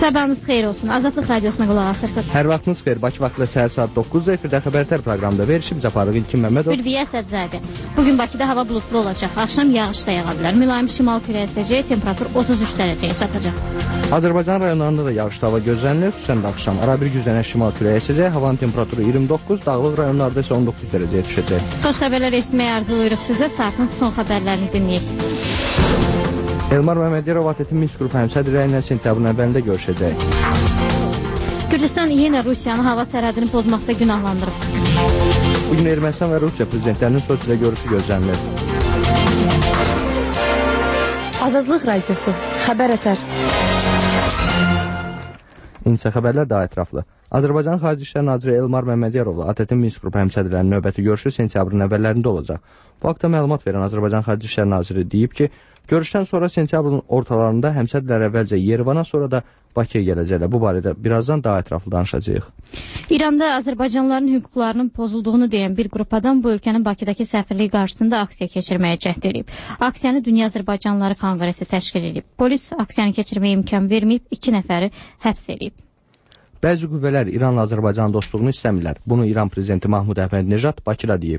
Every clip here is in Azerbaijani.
Sabahınız xeyir olsun. Azadlıq Radiosuna qulaq asırsınız. Hər vaxtınız xeyir. Bakı vaxtında səhər saat 9-da efirdə xəbərlər proqramında verişimiz aparıq. İlkin Məmmədov. Ülviyə Sədzadə. Bugün Bakıda hava bulutlu olacaq. Axşam yağış da yağa bilər. Mülayim şimal küləyi əsəcək. Temperatur 33 dərəcəyə çatacaq. Azərbaycan rayonlarında da yağışlı hava gözlənilir. Xüsusən də axşam arabir güclənən şimal küləyi əsəcək. Havanın temperaturu 29, dağlıq rayonlarda isə 19 dərəcəyə düşəcək. Xoş xəbərlər eşitməyə arzulayırıq sizə. Saatın son xəbərlərini dinləyək. Elmar Məmmədiyarov ATƏT-in Minsk qrupu həmsədri ilə sentyabrın əvvəlində görüşəcək. Gürcüstan yenə Rusiyanı hava sərhədini pozmaqda günahlandırıb. Bugün Ermənistan və Rusiya prezidentlərinin Soçidə görüşü gözlənilir. Azadlıq Radiosu, xəbər ətər. İnsə xəbərlər daha ətraflı. Azərbaycan Xarici İşlər Naziri Elmar Məmmədiyarovla ATƏT-in Minsk qrupu həmsədrlərinin növbəti görüşü sentyabrın əvvəllərində olacaq. Bu haqda məlumat verən Azərbaycan Xarici İşlər Naziri deyib ki, görüşdən sonra sentyabrın ortalarında həmsədrlər əvvəlcə Yerevana, sonra da Bakıya gələcəklər. Bu barədə birazdan daha ətraflı danışacağıq. İranda Azərbaycanlıların hüquqlarının pozulduğunu deyən bir qrup adam bu ölkənin Bakıdakı səfirliyi qarşısında aksiya keçirməyə cəhd edib. Aksiyanı Dünya Azərbaycanlıları Konqresi təşkil edib. Polis aksiyanı keçirməyə imkan verməyib, 2 nəfəri həbs edib. Bəzi qüvvələr İranla Azərbaycan dostluğunu istəmirlər. Bunu İran prezidenti Mahmud Əhmədinejad Bakıda deyib.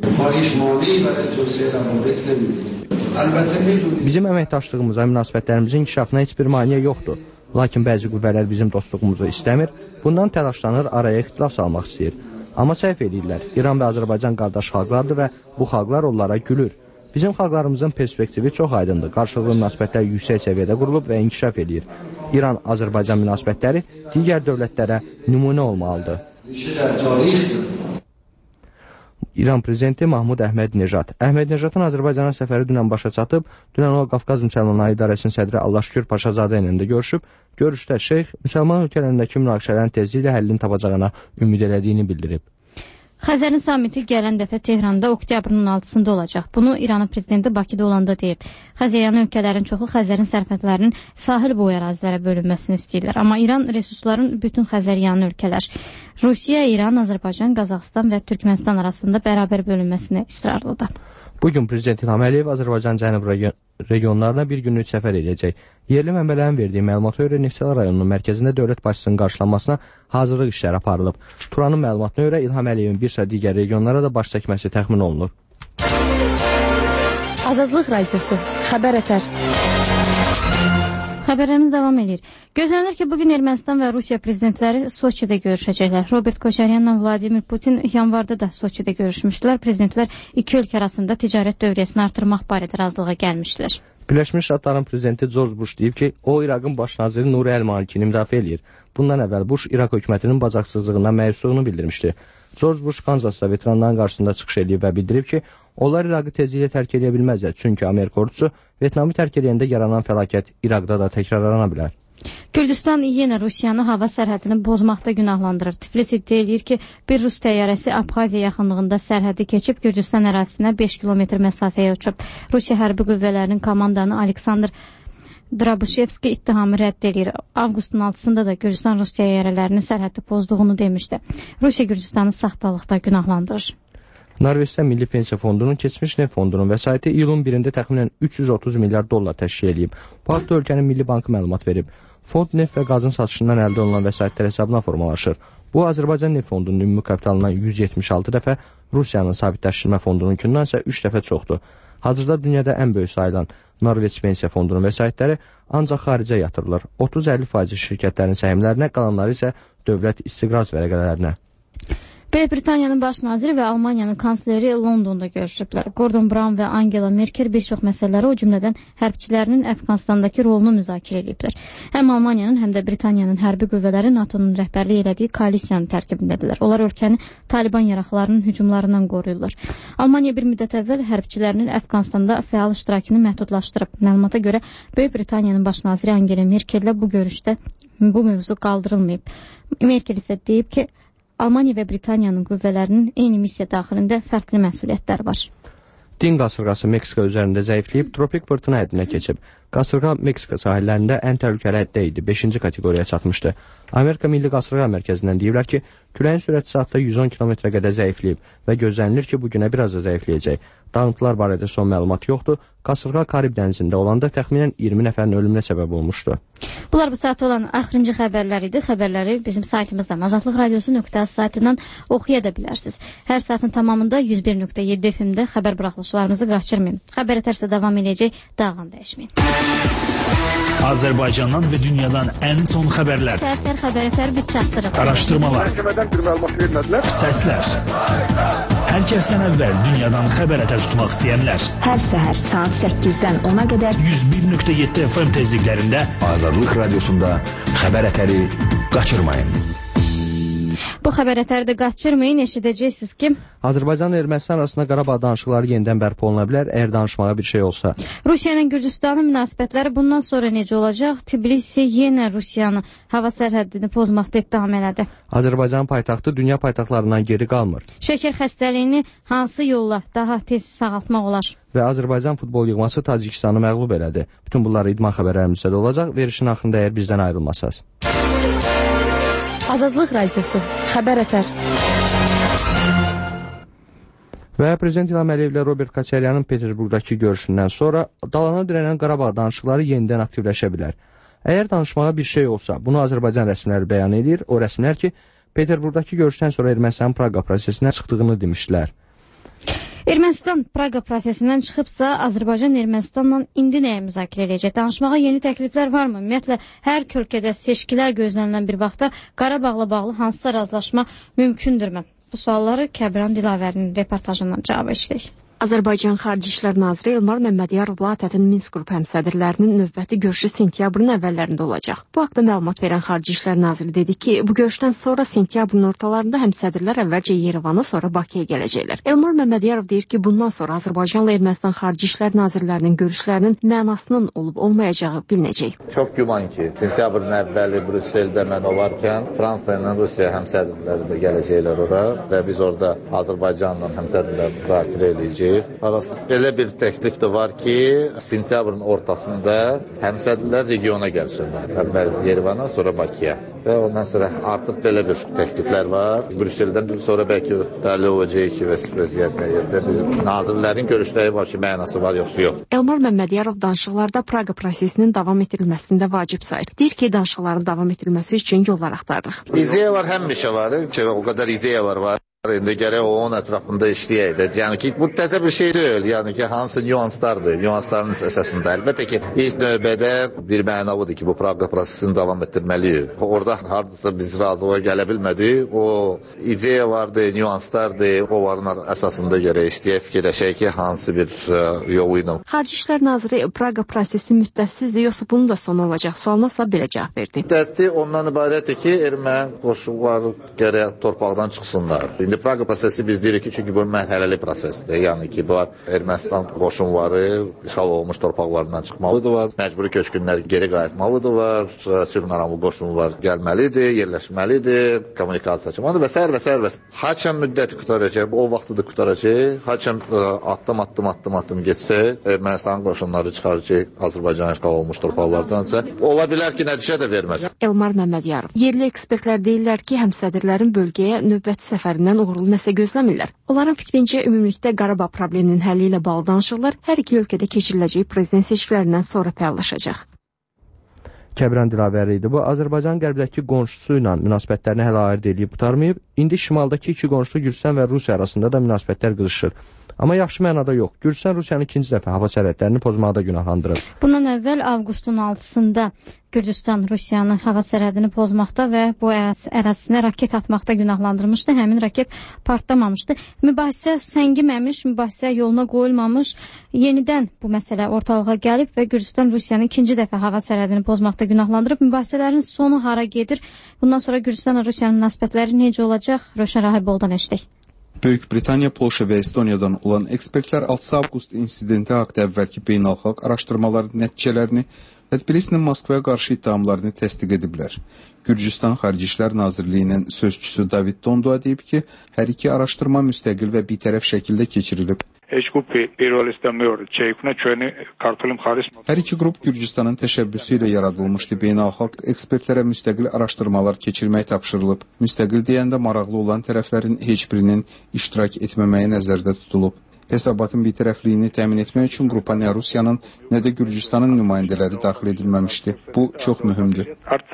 Bizim əməkdaşlığımıza, münasibətlərimizin inkişafına heç bir maneə yoxdur. Lakin bəzi qüvvələr bizim dostluğumuzu istəmir, bundan təlaşlanır, araya ixtilaf salmaq istəyir. Amma səhv edirlər. İran və Azərbaycan qardaş xalqlardır və bu xalqlar onlara gülür. Bizim xalqlarımızın perspektivi çox aydındır. Qarşılıqlı münasibətlər yüksək səviyyədə qurulub və inkişaf edir. İran-Azərbaycan münasibətləri digər dövlətlərə nümunə olmalıdır. İran prezidenti Mahmud Əhmədinejad. Əhmədinejadın Azərbaycana səfəri dünən başa çatıb. Dünən o Qafqaz Müsəlmanları İdarəsinin sədri Allahşükür Paşazadə ilə də görüşüb. Görüşdə şeyx müsəlman ölkələrindəki münaqişələrin tezliklə həllini tapacağına ümid elədiyini bildirib. Xəzərin samiti gələn dəfə Tehranda oktyabrın 16-sında olacaq. Bunu İranın prezidenti Bakıda olanda deyib. Xəzəryanı ölkələrin çoxu Xəzərin sərfətlərinin sahil boyu ərazilərə bölünməsini istəyirlər. Amma İran resursların bütün Xəzəryanı ölkələr Rusiya, İran, Azərbaycan, Qazaxıstan və Türkmənistan arasında bərabər bölünməsinə israrlıdır. Bugün Prezident İlham Əliyev Azərbaycan cənub regionlarına bir günlük səfər edəcək. Yerli mənbələrin verdiyi məlumata görə Neftçala rayonunun mərkəzində dövlət başçısının qarşılanmasına hazırlıq işləri aparılıb. Turanın məlumatına görə İlham Əliyevin bir sıra digər regionlara da baş çəkməsi təxmin olunur. Azadlıq Radiosu, xəbər ətər. Xəbərlərimiz davam edir. Gözlənir ki, bugün Ermənistan və Rusiya prezidentləri Soçidə görüşəcəklər. Robert Koçaryanla Vladimir Putin yanvarda da Soçidə görüşmüşdülər. Prezidentlər iki ölkə arasında ticarət dövriyyəsini artırmaq barədə razılığa gəlmişdilər. Birləşmiş Ştatların prezidenti George Bush deyib ki, o İraqın baş naziri Nuri Əl-Malikini müdafiə edir. Bundan əvvəl Bush İraq hökumətinin bacarıqsızlığından məyusluğunu bildirmişdi. George Bush Kanzasda veteranların qarşısında çıxış edib və bildirib ki, onlar İraqı tezliklə tərk edə bilməzlər. Çünki Amerika ordusu Vyetnamı tərk edəndə yaranan fəlakət İraqda da təkrarlana bilər. Gürcüstan yenə Rusiyanı hava sərhədini pozmaqda günahlandırır. Tiflis iddia edir ki, bir Rus təyyarəsi Abxaziya yaxınlığında sərhədi keçib Gürcüstan ərazisinə 5 kilometr məsafəyə uçub. Rusiya hərbi qüvvələrinin komandanı Aleksandr Drabışevski ittihamı rədd edir. Avqustun 6-sında da Gürcüstan Rus təyyarələrinin sərhəddi pozduğunu demişdi. Rusiya Gürcüstanı saxtalıqda günahlandırır. Norveçdə Milli Pensiya Fondunun keçmiş neft fondunun vəsaiti iyulun 1-də təxminən 330 milyard dollar təşkil edib. Bu haqda ölkənin Milli Bankı məlumat verib. Fond neft və qazın satışından əldə olunan vəsaitlər hesabına formalaşır. Bu, Azərbaycan neft fondunun ümumi kapitalından 176 dəfə, Rusiyanın sabitləşdirmə fondununkindən isə 3 dəfə çoxdur. Hazırda dünyada ən böyük sayılan Norveç Pensiya Fondunun vəsaitləri ancaq xaricə yatırılır. 30-50% şirkətlərin səhmlərinə, qalanları isə dövlət istiqraz vərəqələrinə. Böyük Britaniyanın baş naziri və Almaniyanın kansleri Londonda görüşüblər. Gordon Brown və Angela Merkel bir çox məsələləri, o cümlədən hərbçilərinin Əfqanistandakı rolunu müzakirə ediblər. Həm Almaniyanın, həm də Britaniyanın hərbi qüvvələri NATO-nun rəhbərlik elədiyi koalisiyanın tərkibindədirlər. Onlar ölkəni Taliban yaraqlarının hücumlarından qoruyurlar. Almaniya bir müddət əvvəl hərbçilərinin Əfqanistanda fəal iştirakını məhdudlaşdırıb. Məlumata görə Böyük Britaniyanın baş naziri Angela Merkellə bu görüşdə bu mövzu qaldırılmayıb. Merkel isə deyib ki, Almaniya və Britaniyanın qüvvələrinin eyni missiya daxilində fərqli məsuliyyətlər var. Din qasırğası Meksika üzərində zəifləyib, tropik fırtına həddinə keçib. Qasırğa Meksika sahillərində ən təhlükəli həddə idi, 5-ci kateqoriyaya çatmışdı. Amerika Milli Qasırğa Mərkəzindən deyiblər ki, küləyin sürəti saatda 110 km-ə qədər zəifləyib və gözlənilir ki, bu günə biraz da zəifləyəcək. Dağıntılar barədə son məlumat yoxdur. Qasırğa Karib dənizində olanda təxminən 20 nəfərin ölümünə səbəb olmuşdu. Bunlar bu saat olan axırıncı xəbərlər idi. Xəbərləri bizim saytımızdan, azadlıqradiosu.az saytından oxuya da bilərsiniz. Hər saatın tamamında 101.7 FM-də xəbər buraxılışlarımızı qaçırmayın. Xəbər ətərsə davam edəcək, dağın dəyişməyin. Azərbaycandan və dünyadan ən son xəbərlər. Səhər xəbər ətər biz çatdırıq. Araşdırmalar. Məhkəmədən bir məlumat vermədilər. Səslər. Hər kəsdən əvvəl dünyadan xəbər ətər tutmaq istəyənlər. Hər səhər saat 8-dən 10-a qədər 101.7 FM tezliklərində Azadlıq Radiosunda xəbər ətəri qaçırmayın. Bu xəbər ətəri də qaçırmayın, eşidəcəksiniz ki, Azərbaycan və Ermənistan arasında Qarabağ danışıqları yenidən bərpa oluna bilər, əgər danışmağa bir şey olsa. Rusiya ilə Gürcüstanın münasibətləri bundan sonra necə olacaq? Tbilisi yenə Rusiyanın hava sərhəddini pozmaqda ittiham elədi. Azərbaycan paytaxtı dünya paytaxtlarından geri qalmır. Şəkər xəstəliyini hansı yolla daha tez sağaltmaq olar? Və Azərbaycan futbol yığması Tacikistanı məğlub elədi. Bütün bunlar idman xəbərlərimizdə də olacaq. Verişin axırında əgər bizdən ayrılmasaz. Azadlıq Radiosu. Xəbər ətər. Və Prezident İlham Əliyev ilə Robert Koçaryanın Peterburqdakı görüşündən sonra dalana dirənən Qarabağ danışıqları yenidən aktivləşə bilər. Əgər danışmağa bir şey olsa, bunu Azərbaycan rəsmiləri bəyan edir. O rəsmilər ki, Peterburqdakı görüşdən sonra Ermənistanın Praqa prosesindən çıxdığını demişdilər. Ermənistan Praqa prosesindən çıxıbsa, Azərbaycan Ermənistanla indi nəyə müzakirə edəcək? Danışmağa yeni təkliflər varmı? Ümumiyyətlə, hər ölkədə seçkilər gözlənilən bir vaxtda Qarabağla bağlı hansısa razılaşma mümkündürmü? Bu sualları Kəbran Dilavərinin reportajından cavab eşitdik. Azərbaycan Xarici İşlər Naziri Elmar Məmmədyarovla ATƏT-in Minsk qrupu həmsədrlərinin növbəti görüşü sentyabrın əvvəllərində olacaq. Bu haqda məlumat verən Xarici İşlər Naziri dedi ki, bu görüşdən sonra sentyabrın ortalarında həmsədrlər əvvəlcə Yerevana, sonra Bakıya gələcəklər. Elmar Məmmədiyarov deyir ki, bundan sonra Azərbaycanla Ermənistan Xarici İşlər Nazirlərinin görüşlərinin mənasının olub-olmayacağı bilinəcək. Çox güman ki, sentyabrın əvvəli Brüsseldə mən olarkən Fransa ilə Rusiya həmsədrləri də gələcəklər ora və biz orada Azərbaycanla həmsədrlər müzakirə edəcəyik. Belə bir təklif də var ki, sentyabrın ortasında həmsədrlər regiona gəlsinlər. Əvvəl Yerevana, sonra Bakıya. Və ondan sonra artıq belə bir təkliflər var. Brüsseldən sonra bəlkə dəli olacaq ki, vəziyyətdə nazirlərin görüşləri var ki, mənası var, yoxsa yox. Elmar Məmmədiyarov danışıqlarda Praqa prosesinin davam etdirilməsində vacib sayır. Deyir ki, danışıqların davam etdirilməsi üçün yollar axtarırıq. İdeya var, həmişə var. O qədər ideya var. İndi gərək o onun ətrafında işləyək. Yəni ki, bu təzə bir şey deyil. Yəni ki, hansı nüanslardır, nüansların əsasında. Əlbəttə ki, ilk növbədə bir mənalıdır ki, bu Praqa prosesini davam etdirməliyik. Orada hardasa biz razılığa gələ bilmədik. O ideya vardı, nüanslardır. Onların əsasında gərək işləyək, fikirləşək ki, hansı bir yolu ilə. Xarici İşlər Naziri Praqa prosesi müddətsizdir, yoxsa bunun da sonu olacaq sualına belə cavab verdi. Müddəti ondan ibarətdir ki, erməni qoşunları gərək torpaqdan çıxsınlar. İndi Praqa prosesi biz deyirik ki, çünki bu mərhələli prosesdir. Yəni ki, bu Ermənistan qoşunları işğal olunmuş torpaqlarından çıxmalıdır, məcburi köçkünlər geri qayıtmalıdır, sülhnaməli qoşunlar gəlməlidir, yerləşməlidir, kommunikasiya açılmalıdır və s. Haçan müddəti qutaracaq, o vaxtı da qutaracaq, haçan addım getsə, Ermənistan qoşunları çıxaracaq Azərbaycan işğal olunmuş torpaqlardansa, ola bilər ki, nəticə də verməz. Elmar Məmmədiyarov. Yerli ekspertlər deyirlər ki, həmsədrlərin bölgəyə növbəti səfərindən uğurlu nəsə gözləmirlər. Onların fikrincə, ümumilikdə Qarabağ probleminin həlli ilə bağlı danışıqlar hər iki ölkədə keçiriləcək prezident seçkilərindən sonra fəallaşacaq. Kəbran Dilavəri idi bu. Azərbaycan qərbdəki qonşusu ilə münasibətlərini hələ ayırd edib qutarmayıb. İndi şimaldakı iki qonşu Gürcüstan və Rusiya arasında da münasibətlər qızışır. Amma yaxşı mənada yox. Gürcüstan Rusiyanı ikinci dəfə hava sərhədlərini pozmaqda günahlandırır. Bundan əvvəl avqustun 6-sında Gürcüstan Rusiyanı hava sərhədini pozmaqda və bu ərazisinə raket atmaqda günahlandırmışdı. Həmin raket partlamamışdı. Mübahisə səngiməmiş, mübahisə yoluna qoyulmamış. Yenidən bu məsələ ortalığa gəlib və Gürcüstan Rusiyanı ikinci dəfə hava sərhədini pozmaqda günahlandırıb. Mübahisələrin sonu hara gedir? Bundan sonra Gürcüstan və Rusiyanın münasibətləri necə olacaq? Röşən Rahiboğlu'dan eşitdik. Böyük Britaniya, Polşa və Estoniyadan olan ekspertlər 6 avqust insidenti haqda əvvəlki beynəlxalq araşdırmaların nəticələrini və Tbilisinin Moskvaya qarşı iddiamlarını təsdiq ediblər. Gürcüstan Xarici İşlər Nazirliyinin sözçüsü David Dondua deyib ki, hər iki araşdırma müstəqil və bitərəf şəkildə keçirilib. Heç grup bir rol istemiyor. Keyfine köyünü kartolum xalis. Hər iki qrup Gürcüstanın təşəbbüsü ilə yaradılmışdı. Beynəlxalq ekspertlərə müstəqil araşdırmalar keçirmək tapşırılıb. Müstəqil deyəndə maraqlı olan tərəflərin heç birinin iştirak etməməyi nəzərdə tutulub. Hesabatın bitərəfliyini təmin etmək üçün qrupa nə Rusiyanın, nə də Gürcüstanın nümayəndələri daxil edilməmişdi. Bu çox mühümdür.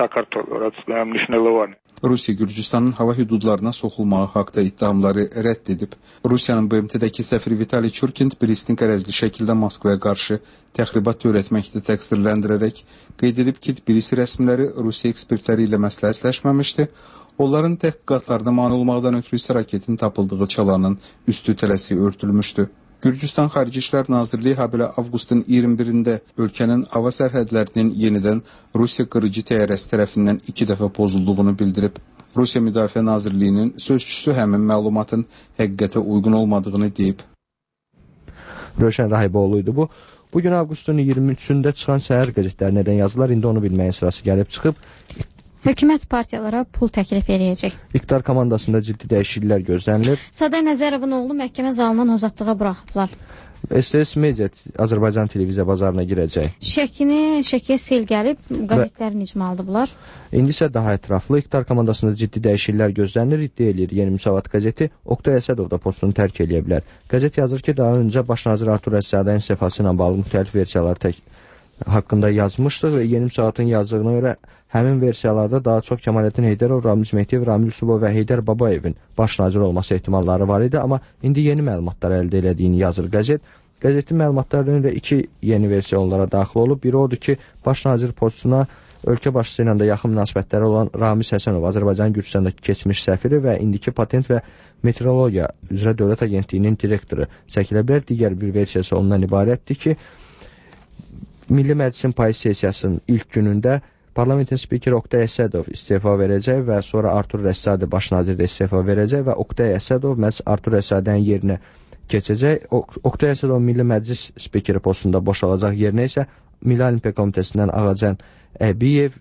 Rusiya Gürcüstanın hava hüdudlarına soxulmağı haqda ittihamları rədd edib. Rusiyanın BMT-dəki səfiri Vitali Çurkin Biristin qərəzli şəkildə Moskvaya qarşı təxribat törətməkdə təqsirləndirərək qeyd edib ki, Birisi rəsmiləri Rusiya ekspertləri ilə məsləhətləşməmişdi. Onların təhqiqatlarına mane olmaqdan ötürü isə raketin tapıldığı çalanın üstü tələsi örtülmüşdü. Gürcüstan Xarici İşlər Nazirliyi habelə avqustun 21-də ölkənin hava sərhədlərinin yenidən Rusiya qırıcı təyyarəsi tərəfindən 2 dəfə pozulduğunu bildirib. Rusiya Müdafiə Nazirliyinin sözçüsü həmin məlumatın həqiqətə uyğun olmadığını deyib. Rövşən Rahiboğlu idi bu. Bugün avqustun 23-də çıxan səhər qəzetləri nədən yazılar, indi onu bilməyin sırası gəlib çıxıb. Hökumət partiyalara pul təklif edəcək. İqtidar komandasında ciddi dəyişikliklər gözlənilir. Saday Nəzərovun oğlu məhkəmə zalından azadlığa buraxıblar. STS Media Azərbaycan televiziya bazarına girəcək. Şəkiyə sel gəlib, qəzetlərin icmalıdırlar. İndi isə daha ətraflı iqtidar komandasında ciddi dəyişikliklər gözlənilir, iddia edir Yeni Müsavat qəzeti. Oktay Əsədov da postunu tərk eləyə bilər. Qəzet yazır ki, daha öncə Baş nazir Artur Əsədovun istifası ilə bağlı müxtəlif versiyalar haqqında yazmışdıq və Yeni Müsavatın yazdığına görə həmin versiyalarda daha çox Kemalettin Heydərov, Ramiz Mehdiyev, Ramil Yusubov və Heydər Babayevin baş nazir olması ehtimalları var idi, amma indi yeni məlumatlar əldə elədiyini yazır qəzet. Qəzetin məlumatlarından da 2 yeni versiya onlara daxil olub. Biri odur ki, baş nazir postuna ölkə başçısı ilə də yaxın münasibətləri olan Ramiz Həsənov, Azərbaycan Gürcüstandakı keçmiş səfiri və indiki patent və meteorologiya üzrə Dövlət Agentliyinin direktoru çəkilə bilər. Digər bir versiyası ondan ibarətdir ki, Milli Məclisin payız sessiyasının ilk günündə Parlamentin spikeri Oktay Əsədov istefa verəcək və sonra Artur Rəssadi baş nazir də istefa verəcək və Oktay Əsədov məhz Artur Rəssadinin yerinə keçəcək. Oktay Əsədov Milli Məclis spikeri postunda boşalacaq, yerinə isə Milli Olimpiya Komitəsindən Ağacan Əbiyev,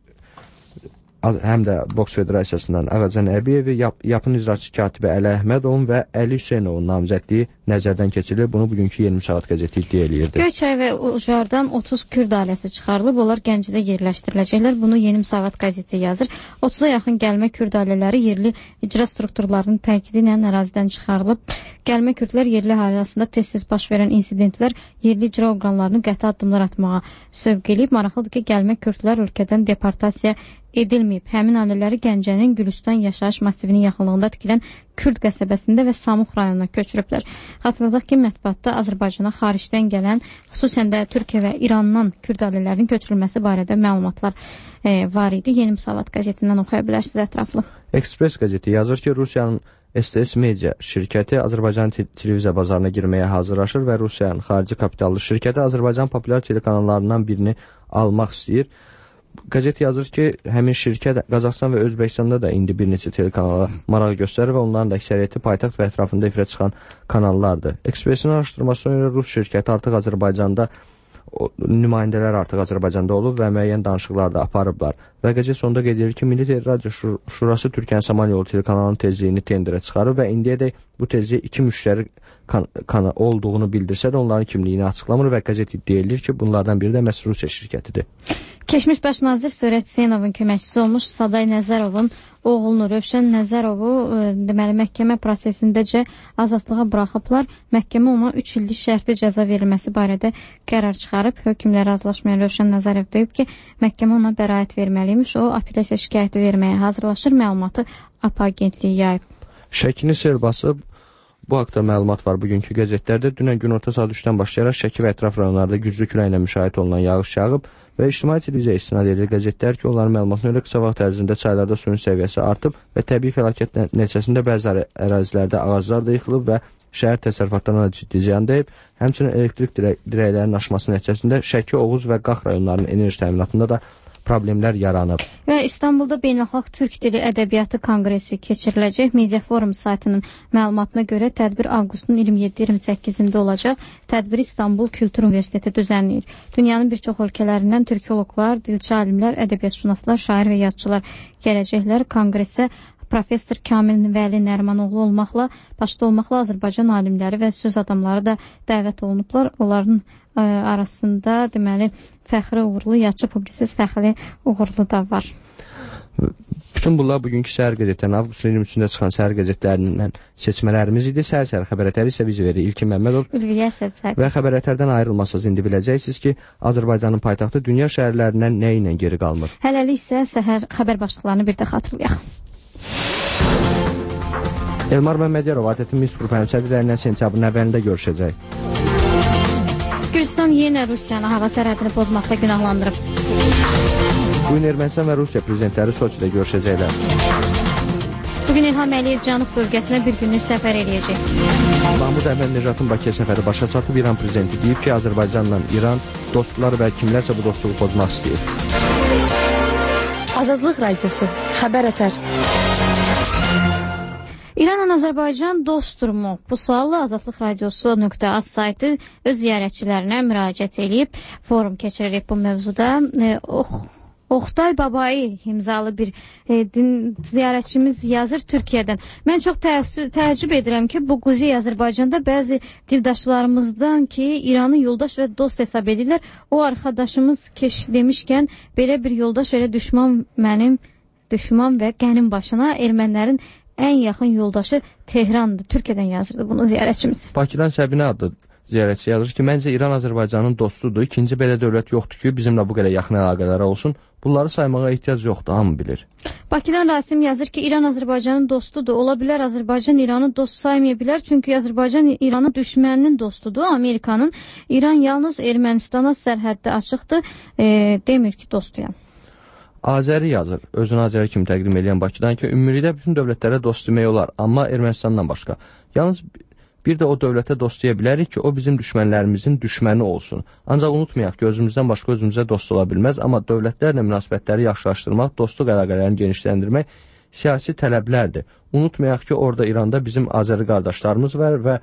həm də Boks Federasiyasından Ağacan Əbiyevi, yapın icraçı katibi Əli Əhmədovun və Əli Hüseynovun namizədliyi nəzərdən keçirilir. Bunu bugünkü Yeni Müsavat qəzeti iddia eləyirdi. Göyçay və Ucardan 30 Kürd ailəsi çıxarılıb. Onlar Gəncədə yerləşdiriləcəklər. Bunu Yeni Müsavat qəzeti yazır. 30-a yaxın gəlmə Kürd ailələri yerli icra strukturlarının təkidi ilə ərazidən çıxarılıb. Gəlmə Kürdlər yerli arasında tez-tez baş verən insidentlər yerli icra orqanlarını qəti addımlar atmağa sövq eləyib. Maraqlıdır ki, gəlmə Kürdlər ölkədən deportasiya edilməyib. Həmin ailələri Gəncənin Gülüstan yaşayış masivinin yaxınlığında tikilən Kürd qəsəbəsində və Samux rayonuna köçürüblər. Xatırladaq ki, mətbuatda Azərbaycana xaricdən gələn, xüsusən də Türkiyə və İrandan Kürd ailələrinin köçürülməsi barədə məlumatlar var idi. Yeni Müsavat qəzetindən oxuya bilərsiniz ətraflı. Express qəzeti yazır ki, Rusiyanın STS Media şirkəti Azərbaycan televiziya bazarına girməyə hazırlaşır və Rusiyanın xarici kapitallı şirkəti Azərbaycan populyar telekanallarından birini almaq istəyir. Qəzet yazır ki, həmin şirkət Qazaxıstan və Özbəkistanda da indi bir neçə telekanala maraq göstərir və onların da əksəriyyəti paytaxt və ətrafında efirə çıxan kanallardır. Ekspresin araşdırmasına görə Rus şirkəti artıq Azərbaycanda, nümayəndələr artıq Azərbaycanda olub və müəyyən danışıqlar da aparıblar. Və qəzet sonunda qeyd edir ki, Milli Radio Şurası Türkiyənin Saman Yolu telekanalının tezliyini tenderə çıxarıb və indiyədək bu tezliyə 2 müştəri olduğunu bildirsə də onların kimliyini açıqlamır və qəzet iddia edir ki, bunlardan biri də məhz Rusiya şirkətidir. Keçmiş baş nazir Sürət Hüseynovun köməkçisi olmuş Saday Nəzərovun oğlunu Rövşən Nəzərovu deməli məhkəmə prosesindəcə azadlığa buraxıblar. Məhkəmə ona 3 illik şərti cəza verilməsi barədə qərar çıxarıb. Hökmlə razılaşmayan Rövşən Nəzərov deyib ki, məhkəmə ona bəraət verməliymiş. O apellyasiya şikayəti verməyə hazırlaşır. Məlumatı APA agentliyi yayıb. Şəkini sel basıb. Bu haqda məlumat var bugünkü qəzetlərdə. Dünən günorta saat 3-dən başlayaraq Şəki və ətraf rayonlarda güclü küləklə müşahidə olunan yağış yağıb və ictimai televiziya istinad edir qəzetlər ki, onların məlumatına görə qısa vaxt ərzində çaylarda suyun səviyyəsi artıb və təbii fəlakət nəticəsində bəzi ərazilərdə ağaclar da yıxılıb və şəhər təsərrüfatlarına ciddi ziyan dəyib. Həmçinin elektrik dirəklərinin aşması nəticəsində Şəki, Oğuz və Qax rayonlarının enerji təminatında da problemlər yaranıb. Və İstanbulda Beynəlxalq Türk Dili Ədəbiyyatı Konqresi keçiriləcək. Media Forum saytının məlumatına görə tədbir avqustun 27-28-də olacaq. Tədbiri İstanbul Kültür Universiteti düzənləyir. Dünyanın bir çox ölkələrindən türkoloqlar, dilçi alimlər, ədəbiyyatşünaslar, şair və yazıçılar gələcəklər. Konqresə professor Kamil Vəli Nərimanoğlu başda olmaqla Azərbaycan alimləri və söz adamları da dəvət olunublar. Onların arasında deməli Fəxri Uğurlu, Yazıçı publisist Fəxri Uğurlu da var. Bütün bunlar bugünkü səhər qəzetlərindən, avqust 23-də çıxan səhər qəzetlərindən seçmələrimiz idi. Səhər xəbərətəri isə bizi verir İlkin Məmmədov. Və xəbərətərdən ayrılmasınız. İndi biləcəksiniz ki, Azərbaycanın paytaxtı dünya şəhərlərindən nə ilə geri qalmır. Hələlik isə səhər xəbər başlıqlarını bir də xatırlayaq. Elmar Məmmədiyarov ATƏT Minsk qrupu həmsədrlərindən sentyabrın əvvəlində görüşəcək. Gürcüstan yenə Rusiyanı hava sərhədini pozmaqda günahlandırıb. Bugün Ermənistan və Rusiya prezidentləri Soçidə görüşəcəklər. Bugün İlham Əliyev Cənub bölgəsinə bir günlük səfər eləyəcək. Mahmud Əhməd-Necatın Bakıya səfəri başa çatıb. İran prezidenti deyib ki, Azərbaycanla İran dostlar və kimlərsə bu dostluğu pozmaq istəyir. Azadlıq Radiosu, xəbər ətər. İranla Azərbaycan dostdurmu? Bu sualla Azadlıq Radiosu.az saytı öz ziyarətçilərinə müraciət edib. Forum keçiririk bu mövzuda. Oxtay Babai imzalı bir ziyarətçimiz yazır Türkiyədən. Mən çox təəccüb edirəm ki, bu quziy Azərbaycanda bəzi dildaşlarımızdan ki, İranı yoldaş və dost hesab edirlər. O arkadaşımız demişkən, belə bir yoldaş elə mənim düşman və qənim başına ermənilərin ən yaxın yoldaşı Tehrandır. Türkiyədən yazırdı bunu ziyarətçimiz. Bakıdan Səbinə adlı ziyarətçi yazır ki, məncə İran Azərbaycanın dostudur. İkinci belə dövlət yoxdur ki, bizimlə bu qədər yaxın əlaqələri olsun. Bunları saymağa ehtiyac yoxdur, hamı bilir. Bakıdan Rasim yazır ki, İran Azərbaycanın dostudur. Ola bilər Azərbaycan İranı dost saymaya bilər. Çünki Azərbaycan İranın düşməninin dostudur. Amerikanın İran yalnız Ermənistana sərhəddə açıqdır. Demir ki, dostuyam. Azəri yazır, özünü Azəri kimi təqdim edən Bakıdan ki, ümumilikdə bütün dövlətlərə dost demək olar, amma Ermənistandan başqa. Yalnız bir də o dövlətə dost deyə bilərik ki, o bizim düşmənlərimizin düşməni olsun. Ancaq unutmayaq ki, özümüzdən başqa özümüzə dost ola bilməz, amma dövlətlərlə münasibətləri yaxşılaşdırmaq, dostluq əlaqələrini genişləndirmək siyasi tələblərdir. Unutmayaq ki, orada İranda bizim Azəri qardaşlarımız var və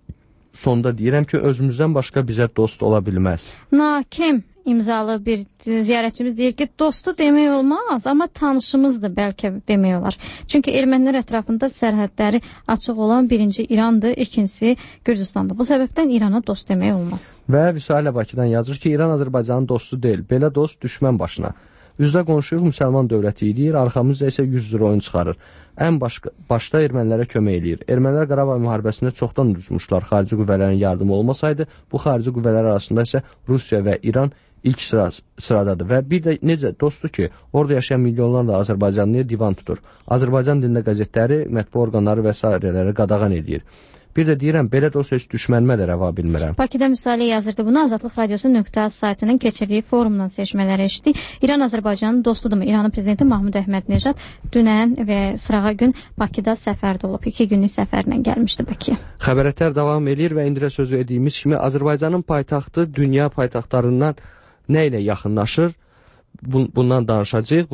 sonda deyirəm ki, özümüzdən başqa bizə dost ola bilməz. Nakim imzalı bir ziyarətçimiz deyir ki, dostu demək olmaz, amma tanışımızdır bəlkə demək olar. Çünki ermənilər ətrafında sərhədləri açıq olan birinci İrandır, ikincisi Gürcüstandır. Bu səbəbdən İrana dost demək olmaz. Və Vüsalə Bakıdan yazır ki, İran Azərbaycanın dostu deyil, belə dost düşmən başına. Üzdə qonşuyuq müsəlman dövləti idir, arxamızda isə 100 lira oyun çıxarır. Ən başda ermənilərə kömək eləyir. Ermənilər Qarabağ müharibəsində çoxdan uduzmuşlar. Xarici qüvvələrin yardımı olmasaydı, bu xarici qüvvələr arasında isə Rusiya və İran ilk sıradadır. Və bir də necə dostdur ki, orada yaşayan milyonlarla Azərbaycanlıya divan tutur. Azərbaycan dilində qəzetləri, mətbu orqanları və s. qadağan edir. Bir də deyirəm, belə dost heç düşmənimə də rəva bilmirəm. Bakıda Müsalə yazırdı bunu. Azadlıq Radiosu.az saytının keçirdiyi forumdan seçmələri eşitdi. İran Azərbaycanın dostudurmu? İranın prezidenti Mahmud Əhməd-Necad dünən və sırağa gün Bakıda səfərdə olub. 2 günlük səfərlə gəlmişdi Bakıya. Xəbərətlər davam edir və indilə sözü ediyimiz kimi Azərbaycanın paytaxtı dünya paytaxtlarından nə ilə yaxınlaşır? Bundan danışacağıq.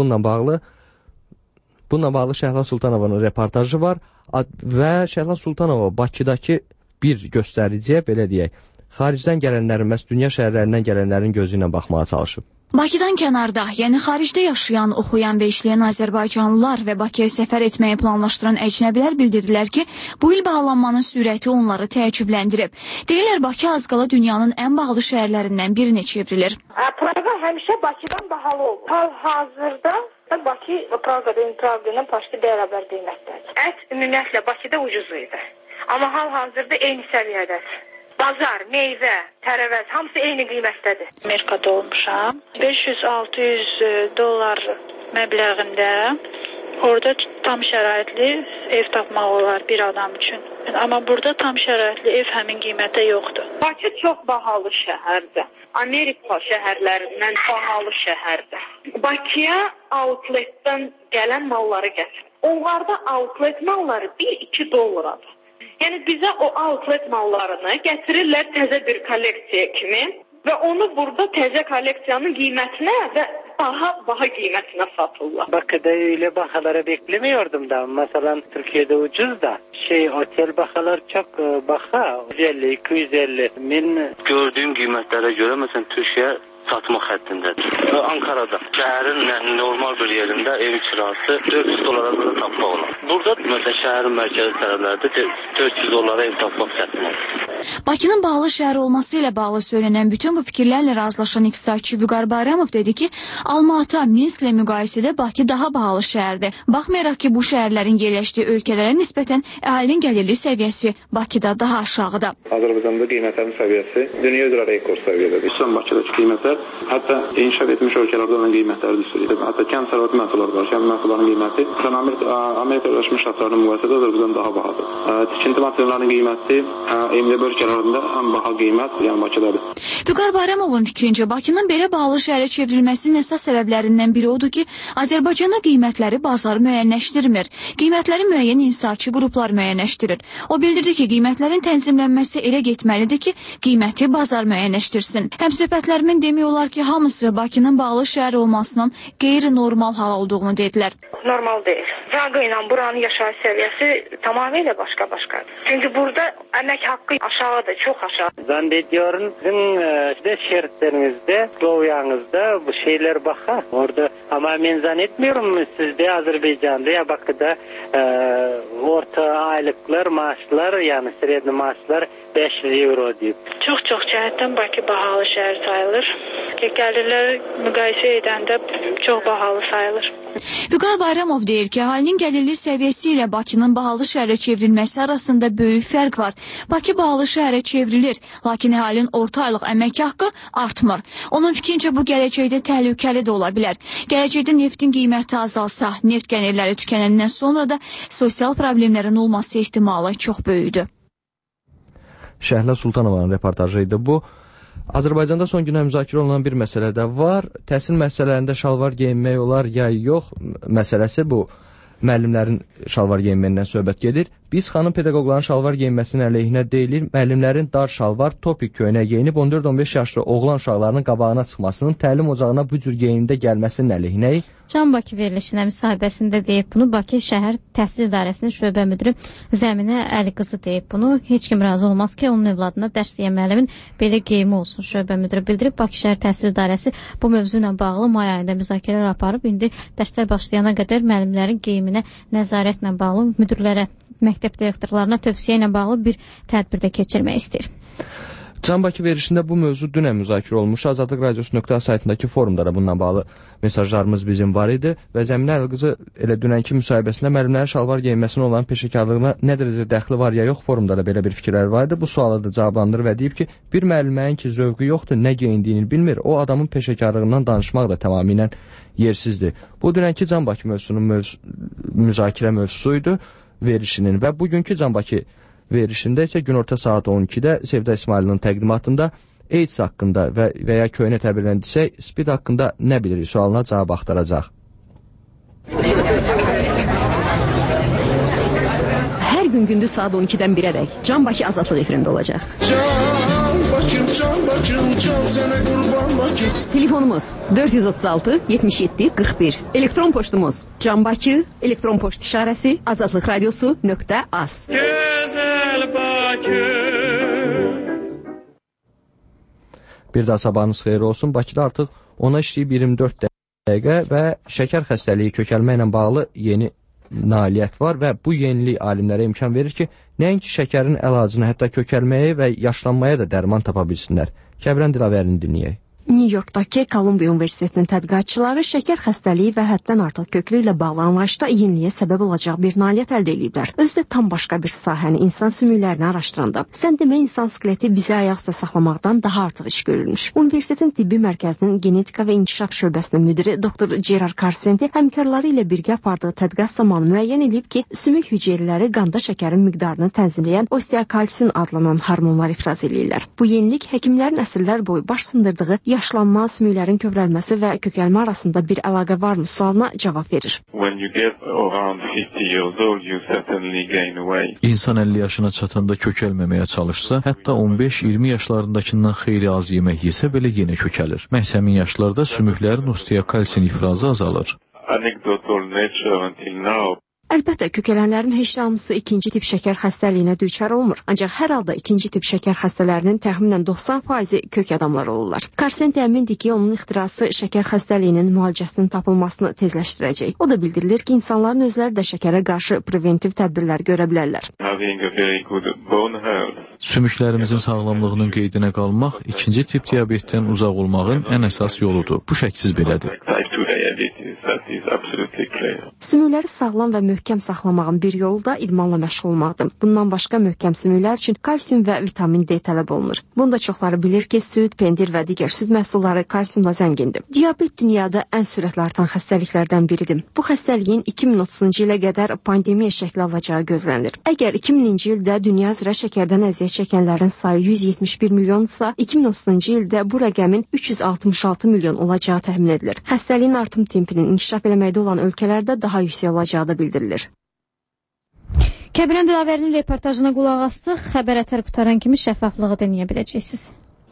Bununla bağlı Şəhla Sultanovanın reportajı var. Və Şəhla Sultanova Bakıdakı bir göstəriciyə, belə deyək, xaricdən gələnlərin, məhz dünya şəhərlərindən gələnlərin gözü ilə baxmağa çalışıb. Bakıdan kənarda, yəni xaricdə yaşayan, oxuyan və işləyən azərbaycanlılar və Bakıya səfər etməyi planlaşdıran əcnəbilər bildirdilər ki, bu il bahalanmanın sürəti onları təəccübləndirib. Deyirlər, Bakı az qala dünyanın ən bağlı şəhərlərindən birinə çevrilir. Praqa həmişə Bakıdan bahalı olur. Hal-hazırda Bakı Praqa'nın başqa bərabər qiymətdədir. Ət ümumiyyətlə Bakıda ucuz idi. Amma hal-hazırda eyni səviyyədədir. Bazar, meyvə, tərəvəz hamısı eyni qiymətdədir. Amerikada olmuşam. 500-600 dollar məbləğində orada tam şəraitli ev tapmaq olar bir adam üçün. Amma burada tam şəraitli ev həmin qiymətə yoxdur. Bakı çox bahalı şəhərdir. Amerika şəhərlərindən bahalı şəhərdir. Bakıya outletdən gələn malları gətirir. Onlarda outlet malları 1-2 dollaradır. Yəni bizə o outlet mallarını gətirirlər təzə bir kolleksiya kimi və onu burada təzə kolleksiyanın qiymətinə və daha baha qiymətinə satırlar. Bakıda öyle bahaları beklemiyordum da. Mesela Türkiye'de ucuz da. Otel bahalar çok baha. 150-250. Ben gördüğüm kıymetlere göre mesela Türkiye satmaq xəttindədir. Ankara'da şəhərin normal bir yerində ev kirası 400 dolara da tapmaq olar. Burada məsələn şəhərin mərkəzi tərəflərdə 400 dolara ev tapmaq çətindir. Bakının bağlı şəhər olması ilə bağlı söylənən bütün bu fikirlərlə razılaşan iqtisadçı Vüqar Bayramov dedi ki, Almatı Minsklə müqayisədə Bakı daha bahalı şəhərdir. Baxmayaraq ki, bu şəhərlərin yerləşdiyi ölkələrə nisbətən əhalinin gəlirli səviyyəsi Bakıda daha aşağıdır. Azərbaycanda qiymətlərin səviyyəsi dünya üzrə rekord səviyyədədir. Son Bakıdakı qiymətlər hətta inkişaf etmiş ölkələrdə olan qiymətləri düşürür. Hətta kənd sərvət məhsulları var. Kənd məhsullarının qiyməti Amerika Birləşmiş Ştatlarının müqayisədə Azərbaycan daha bahadır. Tikinti materiallarının qiyməti MDB ölkələrində ən baha qiymət, yəni Bakıdadır. Vüqar Bayramovun fikrincə Bakının belə bahalı şəhərə çevrilməsinin əsas səbəblərindən biri odur ki, Azərbaycanda qiymətləri bazarı müəyyənləşdirmir. Qiymətləri müəyyən inhisarçı qruplar müəyyənləşdirir. O bildirdi ki, qiymətlərin tənzimlənməsi elə getməlidir ki, qiyməti bazar müəyyənləşdirsin. Həmsöhbətlərimin demək olar ki, hamısı Bakının bahalı şəhər olmasının qeyri-normal hal olduğunu dedilər. Normal deyil. Praqa ilə buranın yaşayış səviyyəsi tamamilə başqa-başqadır. Çünki burada əmək haqqı aşağıdır, çox aşağı. Zannediyorum sizin şeritlerinizde, Slovyanızda bu şeyler baka. Orada ama ben zannetmiyorum sizde Azerbaycan'da ya Bakı'da orta aylıklar, maaşlar yani sredni maaşlar 500 euro deyip. Çox cəhətdən Bakı bahalı şəhər sayılır. Gəlirlər müqayisə edəndə çox bahalı sayılır. Vüqar Bayramov deyir ki, əhalinin gəlirli səviyyəsi ilə Bakının bahalı şəhərə çevrilməsi arasında böyük fərq var. Bakı bahalı şəhərə çevrilir, lakin əhalinin orta aylıq əmək haqqı artmır. Onun fikrincə bu gələcəkdə təhlükəli də ola bilər. Gələcəkdə neftin qiyməti azalsa, neft gəlirləri tükənəndən sonra da sosial problemlərin olması ehtimalı çox böyükdür. Şəhlə Sultanovanın reportajı idi bu. Azərbaycanda son günə müzakirə olunan bir məsələ də var. Təhsil müəssisələrində şalvar geyinmək olar ya yox məsələsi bu. Müəllimlərin şalvar geyinməyindən söhbət gedir. Biz xanım pedaqoqların şalvar geyinməsinin əleyhinə deyilir. Müəllimlərin dar şalvar, topik köynək geyinib 14-15 yaşlı oğlan uşaqlarının qabağına çıxmasının təlim ocağına bu cür geyimdə gəlməsinin əleyhinəyik. Can Bakı verilişinə müsahibəsində deyib bunu. Bakı şəhər təhsil idarəsinin şöbə müdiri Zəminə Əliqızı deyib bunu. Heç kim razı olmaz ki, onun övladına dərs deyən müəllimin belə geyimi olsun. Şöbə müdiri bildirib. Bakı şəhər təhsil idarəsi bu mövzu ilə bağlı may ayında müzakirələr aparıb. İndi dərslər başlayana qədər müəllimlərin geyiminə nəzarətlə bağlı müdirlərə, məktəb direktorlarına tövsiyə ilə bağlı bir tədbirdə keçirmək istəyir. Can Bakı verilişində bu mövzu dünən müzakirə olmuş. Azadlıq Radiosu.a saytındakı forumda da bununla bağlı mesajlarımız bizim var idi və Zəminə Əliqızı elə dünənki müsahibəsində müəllimlərin şalvar geyinməsinin olan peşəkarlığına nə dərəcədə dəxli var ya yox, forumda da belə bir fikirlər var idi. Bu suala da cavablandırır və deyib ki, bir müəllimənin ki zövqü yoxdur, nə geyindiyini bilmir, o adamın peşəkarlığından danışmaq da tamamilə yersizdir. Bu dünənki Can Bakı mövzusunun müzakirə mövzusuydu verilişinin və bugünkü Can Bakı verilişində isə günorta saat 12-də Sevda İsmailinin təqdimatında AIDS haqqında və ya köynə təbirlə desək, SPID haqqında nə bilirik sualına cavab axtaracaq. Hər gün gündüz saat 12-dən 1-ədək Can Bakı Azadlıq efirində olacaq. Can Bakım, can sənə qurban Bakım. Telefonumuz 436 77 41. Elektron poçtumuz Can Bakı, elektron poçt işarəsi azadlıqradiosu.az. Gözəl Bakı. Bir daha sabahınız xeyir olsun. Bakıda artıq ona işləyib 24 dəqiqə və şəkər xəstəliyi kökəlmə ilə bağlı yeni nailiyyət var və bu yenilik alimlərə imkan verir ki, nəinki şəkərin əlacını, hətta kökəlməyə və yaşlanmaya da dərman tapa bilsinlər. Kəbirən Dilavərini dinləyək. New Yorkdakı Kolumbiya Universitetinin tədqiqatçıları şəkər xəstəliyi və həddən artıq köklü ilə bağlı anlayışda yeniliyə səbəb olacaq bir nailiyyət əldə ediblər. Özü də tam başqa bir sahəni insan sümüklərini araşdıranda. Sən demə insan skeleti bizi ayaq üstə saxlamaqdan daha artıq iş görülmüş. Universitetin tibbi mərkəzinin genetika və inkişaf şöbəsinin müdiri Dr. Gerard Karsenti həmkarları ilə birgə apardığı tədqiqat zamanı müəyyən edib ki, sümük hüceyrələri qanda şəkərin miqdarını tənzimləyən osteokalsin adlanan hormonlar ifraz edirlər. Bu yenilik həkimlərin əsrlər boyu baş sındırdığı yaşlanma, sümüklərin kövrəlməsi və kökəlmə arasında bir əlaqə varmı sualına cavab verir. İnsan 50 yaşına çatanda kökəlməməyə çalışsa, hətta 15-20 yaşlarındakından xeyli az yemək yesə belə yenə kökəlir. Məhz həmin yaşlarda sümüklərin osteokalsin ifrazı azalır. Əlbəttə, kökələnlərin heç hamısı ikinci tip şəkər xəstəliyinə düçar olmur. Ancaq hər halda ikinci tip şəkər xəstələrinin təxminən 90% kök adamlar olurlar. Karsen əmindir ki, onun ixtirası şəkər xəstəliyinin müalicəsinin tapılmasını tezləşdirəcək. O da bildirilir ki, insanların özləri də şəkərə qarşı preventiv tədbirlər görə bilərlər. Sümüklərimizin sağlamlığının qeydinə qalmaq ikinci tip diabetdən uzaq olmağın ən əsas yoludur. Bu şəksiz belədir. Sümükləri sağlam və möhkəm saxlamağın bir yolu da idmanla məşğul olmaqdır. Bundan başqa möhkəm sümüklər üçün kalsium və vitamin D tələb olunur. Bunu da çoxları bilir ki, süd, pendir və digər süd məhsulları kalsiumla zəngindir. Diabet dünyada ən sürətlə artan xəstəliklərdən biridir. Bu xəstəliyin 2030-cu ilə qədər pandemiya şəkli alacağı gözlənilir. Əgər 2000-ci ildə dünya üzrə şəkərdən əziyyət çəkənlərin sayı 171 milyondsa, 2030-cu ildə bu rəqəmin 366 milyon olacağı təxmin edilir. Xəstəliyin artım tempinin inkişaf eləməkdə olan ölkələrdə daha yüksək olacağı da bildirilir. Kəbirən Dilavərinin reportajına qulaq astıq. Xəbər ətər qutaran kimi şəffaflığı deneyə biləcəksiniz.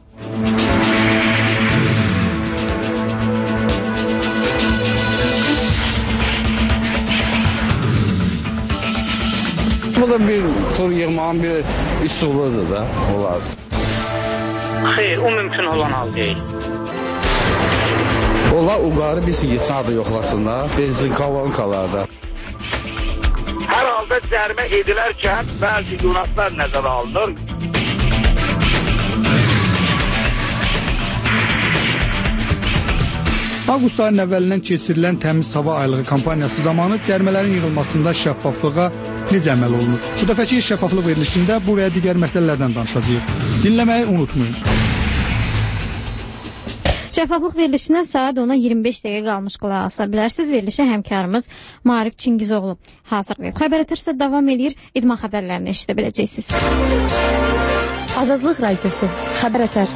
Bu da bir tur yığmağın bir üsuludur da. Xeyr, o mümkün olan hal deyil. Ola uqarı bir sigisini adı yoxlasınlar, benzin kolonkalarda. Hər halda cərimə edilərkən bəzi nüanslar nəzərə alınır. Avqust ayının əvvəlindən keçirilən Təmiz Hava Aylığı kampaniyası zamanı cərimələrin yığılmasında şəffaflığa necə əməl olunur? Bu dəfəki şəffaflıq verilişində bu və ya digər məsələlərdən danışacağıq. Dinləməyi unutmayın. Şəffaflıq verilişindən saat 10-a 25 dəqiqə qalmış qulaq asa bilərsiniz. Verilişə həmkarımız Marif Çingizoğlu hazırlayıb. Xəbər ətərsə davam edir. İdman xəbərlərini eşidə biləcəksiniz. Azadlıq Radiosu. Xəbər ətər.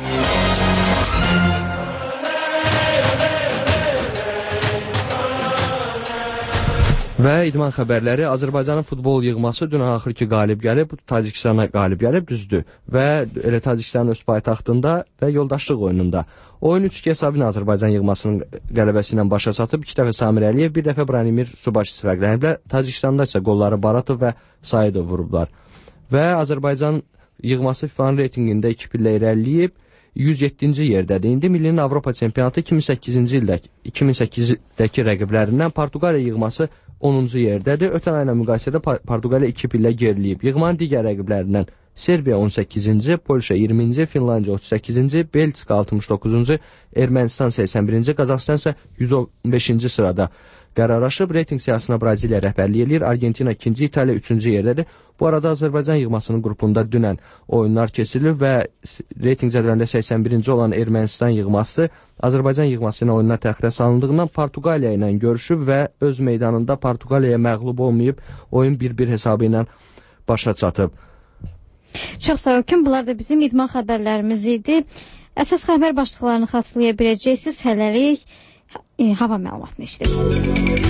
Və idman xəbərləri. Azərbaycanın futbol yığması dünən axırki qalib gəlib, Tacikistana qalib gəlib, düzdür. Və elə Tacikistanın öz paytaxtında və yoldaşlıq oyununda. Oyun 3-2 hesabı ilə Azərbaycan yığmasının qələbəsi ilə başa çatıb. 2 dəfə Samir Əliyev, 1 dəfə Branimir Subaşic fərqləniblər. Tacikistanda isə qolları Baratov və Saidov vurublar. Və Azərbaycan yığması FIFA'nın reytingində 2 pillə irəliləyib. 107-ci yerdədir. İndi millinin Avropa çempionatı 2008-dəki rəqiblərindən Portuqaliya yığması 10-cu yerdədir. Ötən ayla müqayisədə Portuqaliya 2 pillə geriləyib. Yığmanın digər rəqiblərindən Serbiya 18-ci, Polşa 20-ci, Finlandiya 38-ci, Belçika 69-cu, Ermənistan 81-ci, Qazaxıstan isə 115-ci sırada qərarlaşıb. Reyting siyasına Braziliya rəhbərlik edir, Argentina 2-ci, İtaliya 3-cü yerdədir. Bu arada Azərbaycan yığmasının qrupunda dünən oyunlar keçirilir və reyting cədvəlində 81-ci olan Ermənistan yığması Azərbaycan yığması ilə oyunlar təxirə salındığından Portuqaliya ilə görüşüb və öz meydanında Portuqaliyaya məğlub olmayıb, oyun 1-1 hesabı ilə başa çatıb. Çox sağ olun. Bunlar da bizim idman xəbərlərimiz idi. Əsas xəbər başlıqlarını xatırlaya biləcəksiniz. Hələlik hava məlumatını eşidik.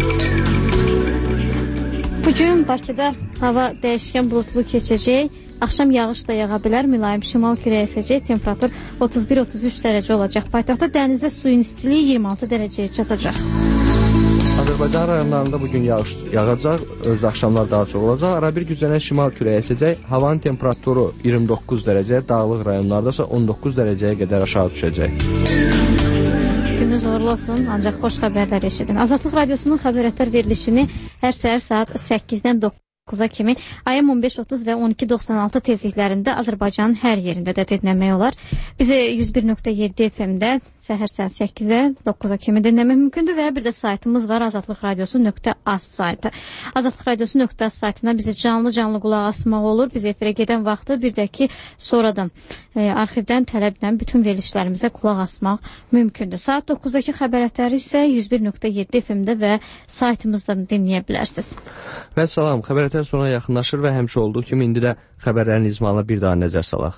Bugün Bakıda hava dəyişkən bulutlu keçəcək. Axşam yağış da yağa bilər. Mülayim şimal küləyi əsəcək. Temperatur 31-33 dərəcə olacaq. Paytaxtda dənizdə suyun istiliyi 26 dərəcəyə çatacaq. Azərbaycan rayonlarında bugün yağış yağacaq, özdə axşamlar daha çox olacaq. Arabir güclənən şimal küləyi əsəcək. Havanın temperaturu 29 dərəcə, dağlıq rayonlarda isə 19 dərəcəyə qədər aşağı düşəcək. Gününüz uğurlu olsun, ancaq xoş xəbərlər eşidin. Azadlıq Radiosunun xəbər ətər verilişini hər səhər saat 8-dən 9-a kimi AM 15.30 və 12.96 tezliklərində Azərbaycanın hər yerində də dinləmək olar. Bizi 101.7 FM-də səhər saat 8-dən 9-a kimi dinləmək mümkündür və bir də saytımız var, azadlıqradiosu.az saytı. Azadlıq Radiosu.az saytına bizi canlı qulaq asmaq olur. Biz efirə gedən vaxtı bir də ki, sonradan arxivdən tələblə bütün verilişlərimizə qulaq asmaq mümkündür. Saat 9-dakı xəbər ətəri isə 101.7 FM-də və saytımızdan dinləyə bilərsiniz. Və salam, xəbər ətər sona yaxınlaşır və həmişə olduğu kimi indi də xəbərlərin izmanına bir daha nəzər salaq.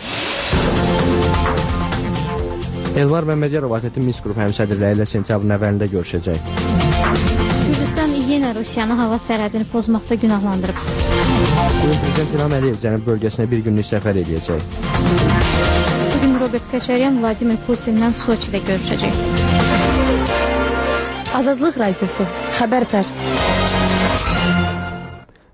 Elmar Məmmədiyarov ATƏT Minsk qrup həmsədrləri ilə sentyabrın əvvəlində görüşəcək. Gürcüstan yenə Rusiyanı hava sərhədini pozmaqda günahlandırıb. Prezident İlham Əliyev Cənub bölgəsinə bir günlük səfər edəcək. Bugün Robert Koçaryan Vladimir Putinlə Soçidə görüşəcək. Azadlıq Radiosu. Xəbər ətər.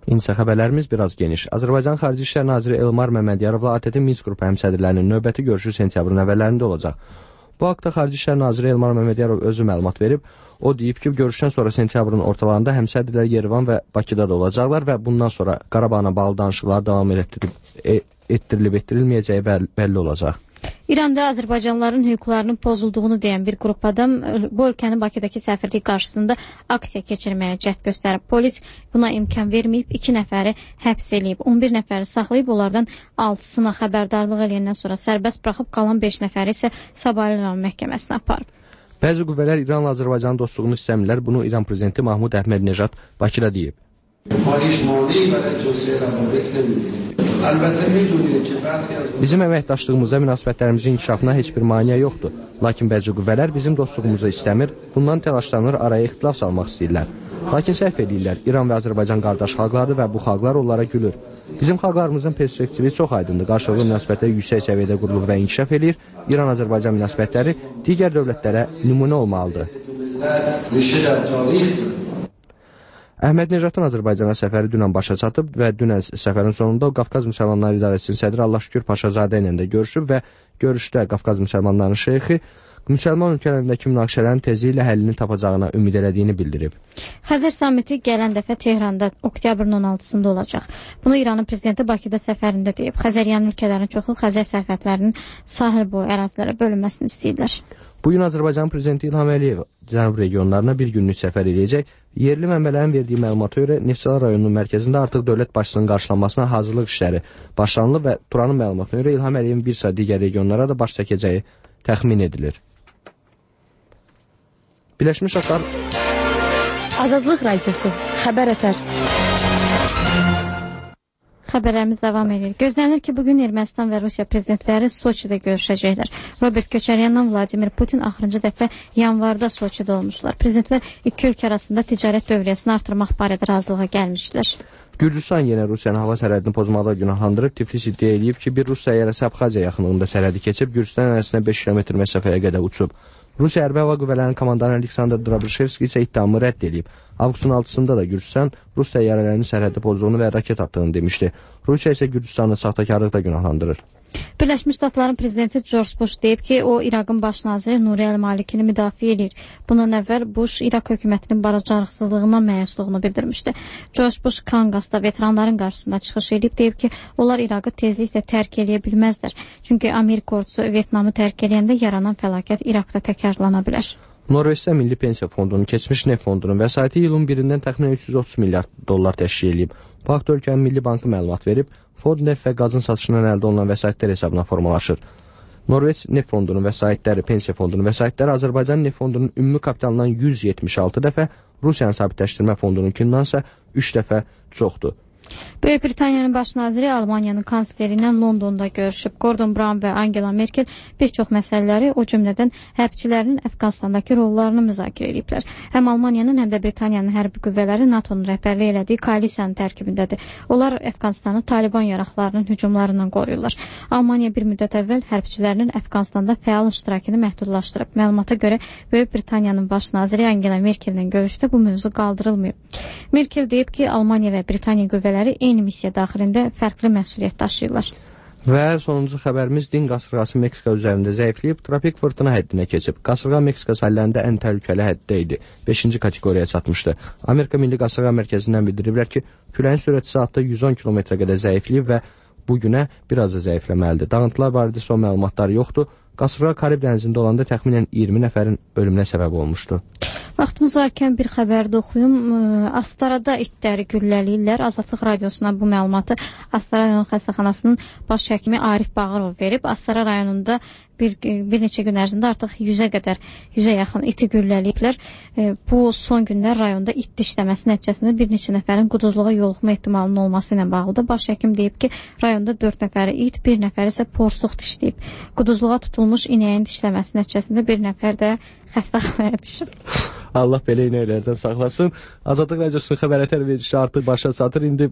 İndi isə xəbərlərimiz biraz geniş. Azərbaycan Xarici İşlər Naziri Elmar Məmmədyarovla ATƏT Minsk qrupu həmsədrlərinin növbəti görüşü sentyabrın əvvəllərində olacaq. Bu haqda Xarici İşlər Naziri Elmar Məmmədiyarov özü məlumat verib. O deyib ki, görüşdən sonra sentyabrın ortalarında həmsədrlər Yerevan və Bakıda da olacaqlar və bundan sonra Qarabağla bağlı danışıqlar davam etdirilməyəcəyi bəlli olacaq. İranda Azərbaycanlıların hüquqlarının pozulduğunu deyən bir qrup adam bu ölkənin Bakıdakı səfirliyi qarşısında aksiya keçirməyə cəhd göstərib. Polis buna imkan verməyib, 2 nəfəri həbs eləyib, 11 nəfəri saxlayıb, onlardan 6-sına xəbərdarlıq eləyəndən sonra sərbəst buraxıb, qalan 5 nəfəri isə Sabah İran məhkəməsinə aparıb. Bəzi qüvvələr İranla Azərbaycanın dostluğunu istəmirlər. Bunu İran prezidenti Mahmud Əhmədnejad Bakıda deyib. Bizim əməkdaşlığımıza, münasibətlərimizin inkişafına heç bir maneə yoxdur. Lakin bəzi qüvvələr bizim dostluğumuzu istəmir, bundan təlaşlanır, araya ixtilaf salmaq istəyirlər. Lakin səhv edirlər. İran və Azərbaycan qardaş xalqlardır və bu xalqlar onlara gülür. Bizim xalqlarımızın perspektivi çox aydındır. Qarşılıqlı münasibətlər yüksək səviyyədə qurulur və inkişaf edir. İran-Azərbaycan münasibətləri digər dövlətlərə nümunə olmalıdır. Əhmədnejadın Azərbaycana səfəri dünən başa çatıb və dünən səfərin sonunda o Qafqaz Müsəlmanları İdarəsinin sədri Allahşükür Paşazadə ilə də görüşüb və görüşdə Qafqaz müsəlmanlarının şeyxi müsəlman ölkələrindəki münaqişələrin tezliyi ilə həllini tapacağına ümid elədiyini bildirib. Xəzər samiti gələn dəfə Tehranda oktyabrın 16-sında olacaq. Bunu İranın prezidenti Bakıda səfərində deyib. Xəzəryanı ölkələrin çoxu Xəzər sərhədlərinin sahil boyu ərazilərə bölünməsini istəyirlər. Bugün Azərbaycan prezidenti İlham Əliyev cənub regionlarına bir günlük səfər edəcək. Yerli mənbələrin verdiyi məlumata görə Neftçala rayonunun mərkəzində artıq dövlət başçısının qarşılanmasına hazırlıq işləri başlanılıb və Turanın məlumatına görə İlham Əliyevin bir sıra digər regionlara da baş çəkəcəyi təxmin edilir. Birləşmiş Ştatlar Azadlıq Radiosu Xəbər Ətər. Xəbərlərimiz davam edir. Gözlənilir ki, bugün Ermənistan və Rusiya prezidentləri Soçidə görüşəcəklər. Robert Köçəryanla Vladimir Putin axırıncı dəfə yanvarda Soçidə olmuşlar. Prezidentlər iki ölkə arasında ticarət dövriyyəsini artırmaq barədə razılığa gəlmişdilər. Gürcüstan yenə Rusiyanın hava sərhədini pozmaqla günahlandırıb. Tiflis iddia edib ki, bir Rus təyyarəsi Abxaziya yaxınlığında sərhədi keçib, Gürcüstan ərazisinə 5 kilometr məsafəyə qədər uçub. Rusiya Hərbi Hava Qüvvələrinin komandanı Aleksandr Drabışevski isə iddiamı rədd edib. Avqustun 6-sında da Gürcüstan Rus təyyarələrinin sərhədi pozduğunu və raket attığını demişdi. Rusiya isə Gürcüstanı saxtakarlıqla günahlandırır. Birləşmiş Ştatların prezidenti George Bush deyib ki, o İraqın baş naziri Nuri Əl-Malikini müdafiə edir. Bundan əvvəl Bush İraq hökumətinin bacarıqsızlığından məyusluğunu bildirmişdi. George Bush Kanqasda veteranların qarşısında çıxış edib deyib ki, onlar İraqı tezliklə tərk eləyə bilməzlər. Çünki Amerika ordusu Vyetnamı tərk eləyəndə yaranan fəlakət İraqda təkrarlana bilər. Norveçdə Milli Pensiya Fondunun, keçmiş neft fondunun vəsaiti iyulun 1-dən təxminən 330 milyard dollar təşkil edib. Bu haqda ölkənin Milli Bankı məlumat verib, fond neft və qazın satışından əldə olunan vəsaitlər hesabına formalaşır. Norveç neft fondunun vəsaitləri, pensiya fondunun vəsaitləri Azərbaycan neft fondunun ümumi kapitalından 176 dəfə, Rusiyanın sabitləşdirmə fondununkindən isə 3 dəfə çoxdur. Böyük Britaniyanın baş naziri Almaniyanın kansleri ilə Londonda görüşüb. Gordon Brown və Angela Merkel bir çox məsələləri, o cümlədən hərbçilərinin Əfqanistandakı rollarını müzakirə ediblər. Həm Almaniyanın, həm də Britaniyanın hərbi qüvvələri NATO-nun rəhbərlik elədiyi koalisiyanın tərkibindədir. Onlar Əfqanistanı Taliban yaraqlarının hücumlarından qoruyurlar. Almaniya bir müddət əvvəl hərbçilərinin Əfqanistanda fəal iştirakını məhdudlaşdırıb. Məlumata görə Böyük Britaniyanın baş naziri Angela Merkel ilə görüşdə bu mövzu qaldırılmayıb. Merkel deyib ki, Almaniya və Britaniya qüvvələri eyni missiya daxilində fərqli məsuliyyət daşıyırlar. Və sonuncu xəbərimiz din qasırğası Meksika üzərində zəifləyib, tropik fırtına həddinə keçib. Qasırğa Meksika sahillərində ən təhlükəli həddə idi. 5-ci kateqoriyaya çatmışdı. Amerika Milli Qasırğa Mərkəzindən bildiriblər ki, küləyin sürəti saatda 110 km qədər zəifləyib və bu günə biraz da zəifləməlidir. Dağıntılar barədə son məlumatlar yoxdur. Qasırğa Karib dənizində olanda təxminən 20 nəfərin ölümünə səbəb olmuşdu. Vaxtımız varkən bir xəbərdə oxuyum. Astarada itləri gülləliyirlər. Azadlıq Radiosuna bu məlumatı Astara rayon xəstəxanasının baş həkimi Arif Bağırov verib. Astara rayonunda bir neçə gün ərzində artıq 100-ə yaxın iti gülləliyiblər. Bu son günlər rayonda it dişləməsi nəticəsində bir neçə nəfərin quduzluğa yoluxma ehtimalının olması ilə bağlıdır. Baş həkim deyib ki, rayonda 4 nəfəri it, bir nəfəri isə porsuq dişləyib. Quduzluğa tutulmuş inəyin dişləməsi nəticəsində bir nəfər də xəstəxanaya düşüb. Allah belə inəklərdən saxlasın. Azadlıq Radiosunun xəbər ətər verilişi artıq başa çatır. İndi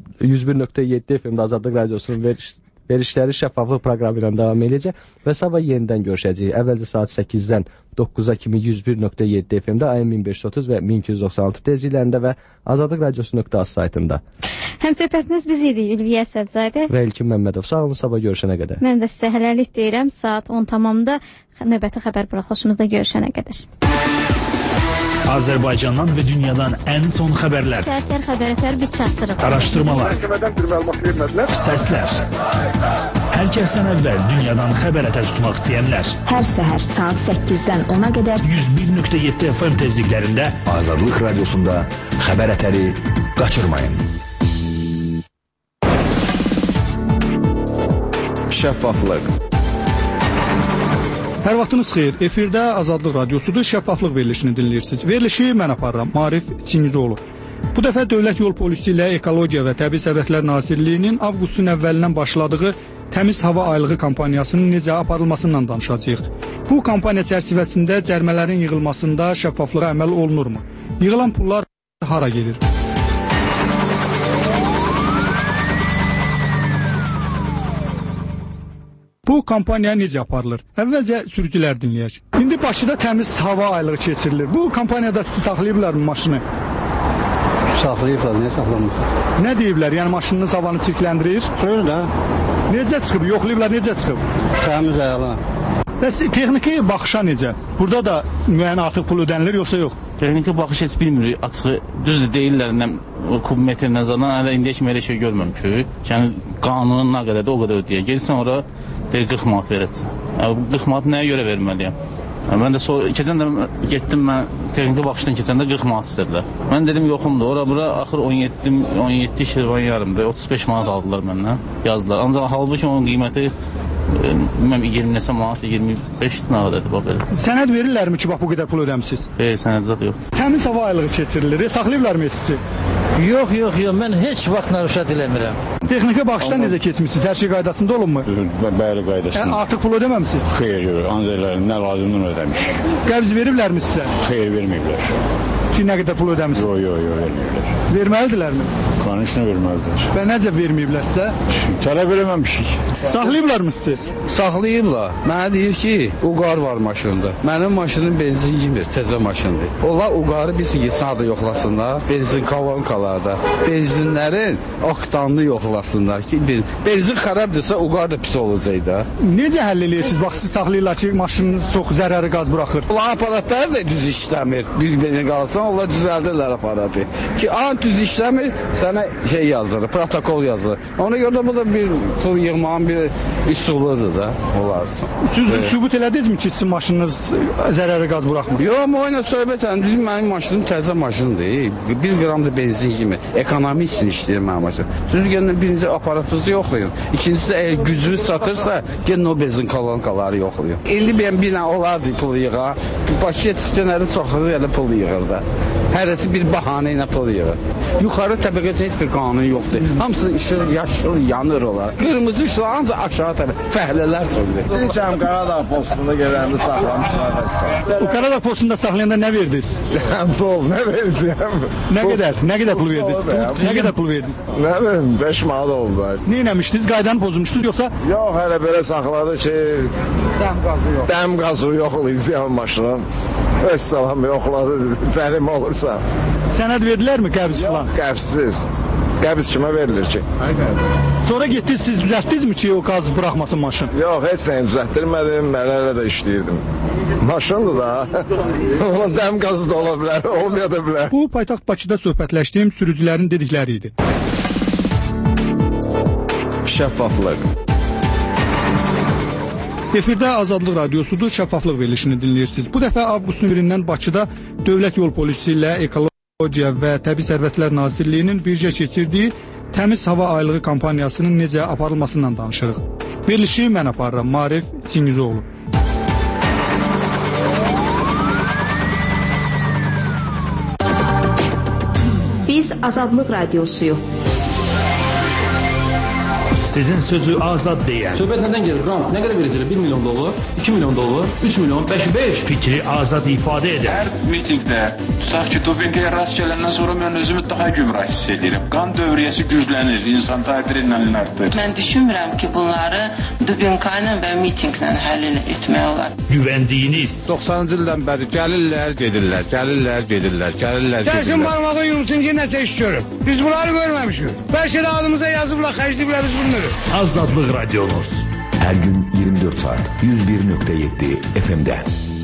101.7 FM-də Azadlıq Radiosunun verişləri şəffaflıq proqramı ilə davam edəcək və sabah yenidən görüşəcəyik. Əvvəlcə saat 8-dən 9-a kimi 101.7 FM-də, AM 1530 və 1296 tezliklərində və azadlıqradiosu.az saytında. Həmsöhbətiniz biz idik Ülviyə Əsədzadə və İlkin Məmmədov. Sağ olun, sabah görüşənə qədər. Mən də sizə hələlik deyirəm, saat 10 tamamda növbəti xəbər buraxılışımızda görüşənə qədər. Azərbaycandan və dünyadan ən son xəbərlər. Səhər xəbərətər biz çatdırıq. Araşdırmalar. Məhkəmədən bir məlumat vermədilər. Səslər. Hər kəsdən əvvəl dünyadan xəbərətər tutmaq istəyənlər. Hər səhər saat 8-dən 10-a qədər 101.7 FM tezliklərində Azadlıq Radiosunda xəbərətəri qaçırmayın. Şəffaflıq. Hər vaxtınız xeyir. Efirdə Azadlıq Radiosudur. Şəffaflıq verilişini dinləyirsiniz. Verilişi mən aparıram. Maarif Çingizoğlu. Bu dəfə Dövlət Yol Polisi ilə Ekologiya və Təbii Sərvətlər Nazirliyinin avqustun əvvəlindən başladığı Təmiz Hava Aylığı kampaniyasının necə aparılmasından danışacağıq. Bu kampaniya çərçivəsində cərimələrin yığılmasında şəffaflığa əməl olunurmu? Yığılan pullar hara gedir? Bu kampaniya necə aparılır? Əvvəlcə sürücülər dinləyək. İndi Bakıda təmiz hava aylığı keçirilir. Bu kampaniyada sizi saxlayıblarmı maşını? Saxlayıblar, niyə saxlamır? Nə deyiblər? Yəni maşının havanı çirkləndirir? Söz də. Necə çıxıb? Yoxlayıblar, necə çıxıb? Təmiz ayılı. Bəs texniki baxışa necə? Burada da müəyyən artıq pul ödənilir, yoxsa yox? Texniki baxış heç bilmirik, açığı düzdür deyirlər, kubmetr nəzərdən, hələ indiyə kimi elə şey görməmişik. Yəni qanunun nə qədərdir, o qədər ödəyək. Gəlsən ora deyir 40 manat verəcəksən. 40 manat nəyə görə verməliyəm? Mən də keçən də getdim, mən texniki baxışdan keçəndə 40 manat istədilər. Mən dedim yoxumdur, ora bura axır 17 şirvan yarımdır, 35 manat aldılar məndən, yazdılar. Ancaq halbuki onun qiyməti 20 neçə manat, 25 nəvədədir bax belə. Sənəd verirlərmi ki, bax bu qədər pul ödəmisiniz? Sənəd zat yox. Təmiz hava aylığı keçirilir, saxlayıblarmı sizi? Yox, mən heç vaxt naruşat eləmirəm. Texniki baxışdan necə keçmişsiniz? Hər şey qaydasında olunmu? Bəli, qaydasında. Artıq pul ödəməmisiniz? Xeyr, yox, ancaq nə lazımdır ödəmiş. Qəbz veriblərmi sizə? Xeyr, verməyiblər. Ki, nə qədər pul ödəmisiniz? Yox, verməyiblər. Verməlidirlərmi? Qanunçuna verməlidir. Və necə verməyiblər sizə? Tələb eləməmişik. Saxlayıblarmı sizi? Saxlayıblar. Mənə deyir ki, uqar var maşında. Mənim maşınım benzin yemir, təzə maşındır. Onlar uqarı bilsin ki, sağda yoxlasınlar, benzin kolonkalarda. Benzinlərin oktanını yoxlasınlar ki, benzin xarabdırsa uqar da pis olacaq da. Necə həll eləyirsiniz? Bax, siz saxlayırlar ki, maşınınız çox zərəri qaz buraxır. Onlar aparatları da düz işləmir. Bir-birinə qalsan, onlar düzəldirlər aparatı. Ki, düz işləmir, sənə şey yazılır, protokol yazılır. Ona görə bu da bir pul yığmağın bir üsuludur da onlar. Siz sübut elədinizmi ki, sizin maşınınız zərəri qaz buraxmır? Yox, o ilə söhbətən, mənim maşınım təzə maşındır. 1 qram da benzin kimi. Ekonomi üçün işləyir mənim maşın. Siz gəlin birinci aparatınızı yoxlayın. İkincisi, əgər gücünüz çatırsa, gəlin o benzin kolonkaları yoxlayın. İndi bir dənə olardı pul yığa. Bakıya çıxanları çoxları elə pul yığır da. Hərəsi bir bahanə ilə pul yığır. Yuxarı təbəqədə heç bir qanun yoxdur. Hamısının işıq yaşıl yanır olar. Qırmızı işıq ancaq aşağı tərəf fəhlələr söndür. Deyəcəm Qaradağ postunda gələndə saxlamışlar vəssalam. O Qaradağ postunda saxlayanda nə verdiniz? Pul, nə verəcəm? Nə qədər pul verdiniz? Nə qədər pul verdiniz? Nə bilim, 5 manat oldu. Nə eləmişdiniz? Qaydanı pozmuşdunuz yoxsa? Yox, hələ belə saxladı ki, dəm qazı yoxlayacağım maşının. Vəssalam yoxladı, cərim olursa. Sənəd verdilərmi qəbz falan? Qəbzsiz. Qəbz kimə verilir ki? Sonra getdiniz, siz düzəltdinizmi ki, o qaz buraxmasın maşın? Yox, heç nəyi düzəltdirmədim, mələrlə də işləyirdim. Maşındır da, onun dəm qazı da ola bilər, olmaya da bilər. Bu, paytaxt Bakıda söhbətləşdiyim sürücülərin dedikləri idi. Şəffaflıq. Efirdə Azadlıq Radiosudur, şəffaflıq verilişini dinləyirsiniz. Bu dəfə avqustun 1-dən Bakıda Dövlət Yol Polisi ilə Ekologiya və Təbii Sərvətlər Nazirliyinin birgə keçirdiyi Təmiz Hava Aylığı kampaniyasının necə aparılmasından danışırıq. Verilişi mən aparıram, Maarif Çingizoğlu. Biz Azadlıq Radiosuyuq. Sizin sözü azad deyən. Söhbət nədən gedir? Ram, nə qədər verəcəklər? 1 milyon dollar, 2 milyon dollar, 3 milyon, 5. Fikri azad ifadə edən. Hər mitingdə, tutaq ki, dopinqə rast gələndən sonra mən özümü daha gümrah hiss edirəm. Qan dövriyyəsi güclənir, insan adrenalin artır. Mən düşünmürəm ki, bunları dopinqə ilə və mitinqlə həll etmək olar. Güvəndiyiniz. 90-cı ildən bəri gəlirlər, gedirlər, gəlirlər, gedirlər, gəlirlər, gedirlər. Gəlsin barmağı yumsun ki, nəsə iş görür. Biz bunları görməmişik. Bəlkə də adımıza yazıblar, xərcliblər, biz bilmirik. Azadlıq Radionuz. Hər gün 24 saat 101.7 FM-də.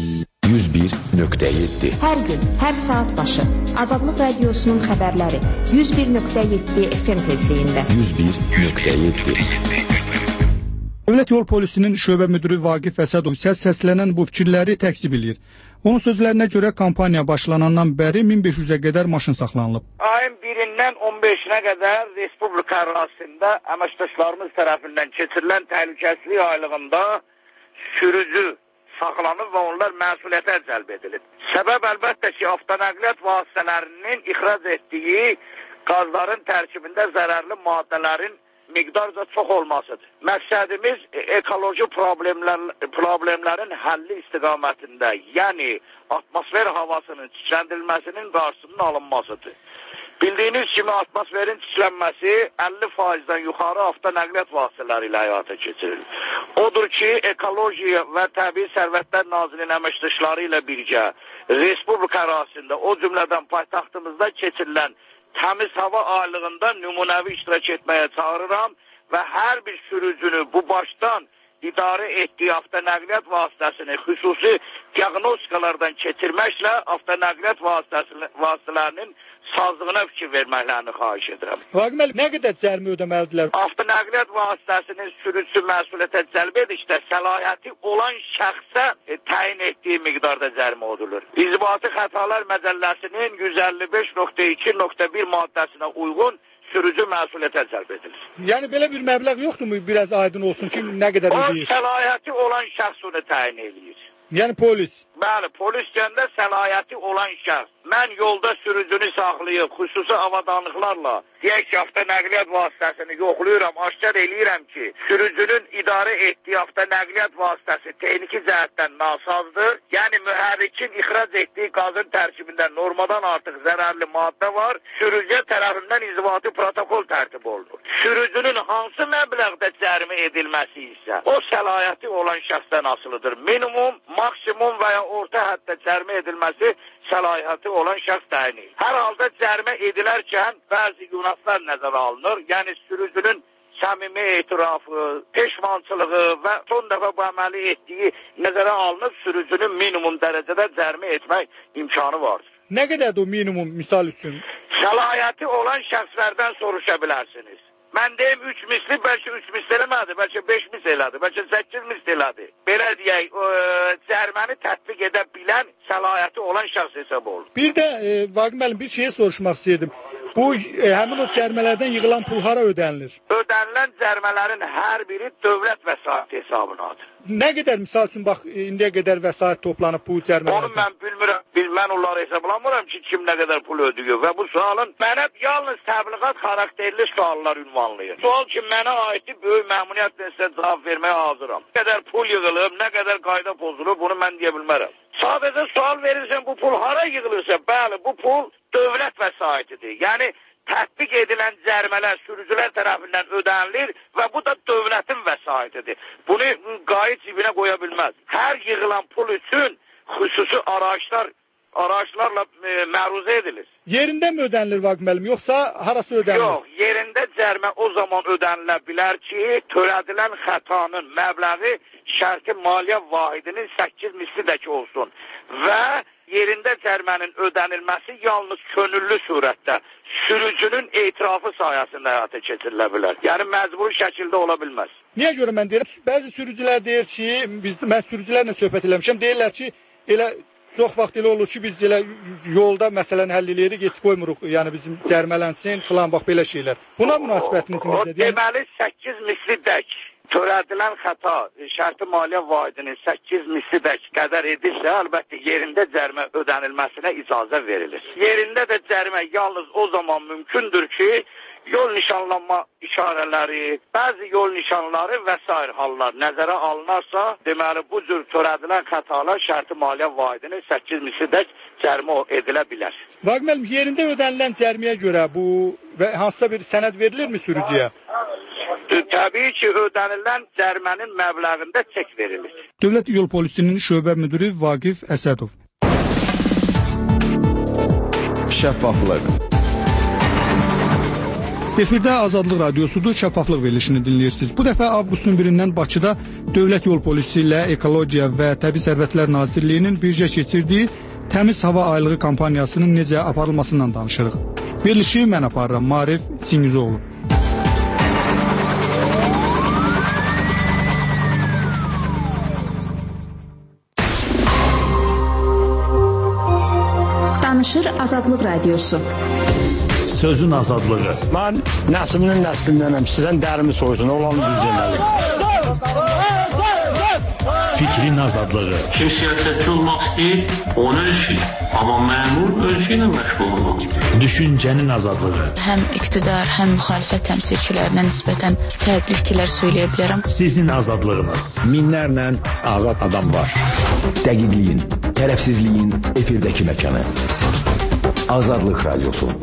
101.7. Hər gün, hər saat başı Azadlıq Radiosunun xəbərləri 101.7 FM tezliyində. 101.7. Dövlət Yol Polisinin şöbə müdürü Vaqif Əsədov isə səslənən bu fikirləri təkzib edir. Onun sözlərinə görə kampaniya başlanandan bəri 1500-ə qədər maşın saxlanılıb. Ayın 1-dən 15-nə qədər Respublika ərazisində əməkdaşlarımız tərəfindən keçirilən təhlükəsizlik aylığında sürücü saxlanıb və onlar məsuliyyətə cəlb edilib. Səbəb əlbəttə ki, avtonəqliyyat vasitələrinin ixrac etdiyi qazların tərkibində zərərli maddələrin miqdarca çox olmasıdır. Məqsədimiz ekoloji problemlərin həlli istiqamətində, yəni atmosfer havasının çiçləndirilməsinin qarşısının alınmasıdır. Bildiyiniz kimi atmosferin çiçlənməsi 50%-dən yuxarı avtonəqliyyat vasitələri ilə həyata keçirilir. Odur ki, Ekoloji və Təbii Sərvətlər Nazirliyinin əməkdaşları ilə birgə Respublika ərazisində, o cümlədən paytaxtımızda keçirilən təmiz hava aylığında nümunəvi iştirak etməyə çağırıram və hər bir sürücünü bu başdan idarə etdiyi avtonəqliyyat vasitəsini xüsusi diaqnostikalardan keçirməklə avtonəqliyyat vasitələrinin sazlığına fikir verməklərini xahiş edirəm. Vaqif, nə qədər cərimə ödəməlidirlər? Avtonəqliyyat vasitəsinin sürücü məsuliyyətə cəlb edişdə səlahiyyəti olan şəxsə təyin etdiyi miqdarda cərimə ödülür. İnzibati Xətalar Məcəlləsinin 155.2.1 maddəsinə uyğun sürücü məsuliyyətə cəlb edilir. Yəni belə bir məbləğ yoxdurmu? Biraz aydın olsun ki, nə qədər ödəyir? O səlahiyyəti olan şəxs onu təyin edir. Yəni polis? Bəli, polis gəndə səlahiyyəti olan şəxs. Mən yolda sürücünü saxlayıb, xüsusi avadanlıqlarla deyək ki, avtonəqliyyat vasitəsini yoxlayıram, aşkar eləyirəm ki, sürücünün idarə etdiyi avtonəqliyyat vasitəsi texniki cəhətdən nasazdır. Yəni mühərrikin ixrac etdiyi qazın tərkibində normadan artıq zərərli maddə var. Sürücüyə tərəfindən inzibati protokol tərtib olunur. Sürücünün hansı məbləğdə cərimə edilməsi isə o səlahiyyəti olan şəxsdən asılıdır. Minimum, maksimum və ya orta həddə cərimə edilməsi səlahiyyəti olan şəxs təyin edilir. Hər halda cərimə edilərkən bəzi yunaslar nəzərə alınır. Yəni sürücünün səmimi etirafı, peşmançılığı və son dəfə bu əməli etdiyi nəzərə alınıb sürücünün minimum dərəcədə cərimə etmək imkanı vardır. Nə qədərdir o minimum misal üçün? Səlahiyyəti olan şəxslərdən soruşa bilərsiniz. Mən deyim 3 misli, bəlkə 3 misli eləmədi, bəlkə 5 misli elədi, bəlkə 8 misli elədi. Belə deyək, cəriməni tətbiq edə bilən səlahiyyəti olan şəxs hesab olur. Bir də Vaqif müəllim, bir şeyə soruşmaq istəyirdim. Bu həmin o cərimələrdən yığılan pul hara ödənilir? Ödənilən cərimələrin hər biri dövlət vəsaiti hesabınadır. Nə qədər misal üçün bax indiyə qədər vəsait toplanıb bu cərimələrdən? Onu mən bilmirəm. Mən onları hesablamıram ki, kim nə qədər pul ödüyor və bu sualın mənə yalnız təbliğat xarakterli suallar ünvanlayır. Sual ki, mənə aiddir, böyük məmnuniyyətlə sizə cavab verməyə hazıram. Nə qədər pul yığılıb, nə qədər qayda pozulub, bunu mən deyə bilmərəm. Sadəcə sual verirsən, bu pul hara yığılırsa, bəli, bu pul dövlət vəsaitidir. Yəni tətbiq edilən cərimələr sürücülər tərəfindən ödənilir və bu da dövlətin vəsaitidir. Bunu qayıt cibinə qoya bilməz. Hər yığılan pul üçün xüsusi araçlarla məruzə edilir. Yerində mi ödənilir Vaqif müəllim, yoxsa harası ödənilir? Yox, yerində cərimə o zaman ödənilə bilər ki, törədilən xətanın məbləği şərti maliyyə vahidinin 8 mislidəki olsun və yerində cərimənin ödənilməsi yalnız könüllü surətdə sürücünün etirafı sayəsində həyata keçirilə bilər. Yəni məcburi şəkildə ola bilməz. Niyə görə mən deyirəm? Bəzi sürücülər deyir ki, mən sürücülərlə söhbət eləmişəm, deyirlər ki, elə çox vaxt elə olur ki, biz elə yolda məsələn həll eləyirik, heç qoymuruq, yəni bizim cərimələnsin filan, bax belə şeylər. Buna münasibətiniz necədir? O deməli 8 mislidək törədilən xəta şərti maliyyə vahidinin 8 mislidək qədər edirsə, əlbəttə yerində cərimə ödənilməsinə icazə verilir. Yerində də cərimə yalnız o zaman mümkündür ki, yol nişanlanma işarələri, bəzi yol nişanları və s. hallar nəzərə alınarsa, deməli bu cür törədilən xətalar şərti maliyyə vaidinin 8 mislidək cərimə edilə bilər. Vaqif müəllim, yerində ödənilən cəriməyə görə bu və hansısa bir sənəd verilirmi sürücüyə? Təbii ki, ödənilən cərimənin məbləğində çek verilir. Dövlət Yol Polisinin şöbə müdiri Vaqif Əsədov. Şəffaflıq. Efirdə Azadlıq Radiosudur, şəffaflıq verilişini dinləyirsiniz. Bu dəfə avqustun 1-dən Bakıda Dövlət Yol Polisi ilə Ekologiya və Təbii Sərvətlər Nazirliyinin birgə keçirdiyi Təmiz Hava Aylığı kampaniyasının necə aparılmasından danışırıq. Verilişi mən aparıram, Marif Çingizoğlu. Danışır Azadlıq Radiosu. Sözün azadlığı. Mən nəslinin nəslindənəm, sizdən dərimi soysun, olan düz deməli. Fikrin azadlığı. Kim siyasətçi olmaq istəyir, onun işi. Amma məmur ölçü ilə məşğul olmaq. Düşüncənin azadlığı. Həm iqtidar, həm müxalifət təmsilçilərinə nisbətən fərqli fikirlər söyləyə bilərəm. Sizin azadlığınız. Minlərlə azad adam var. Dəqiqliyin, tərəfsizliyin efirdəki məkanı. Azadlıq Radiosu.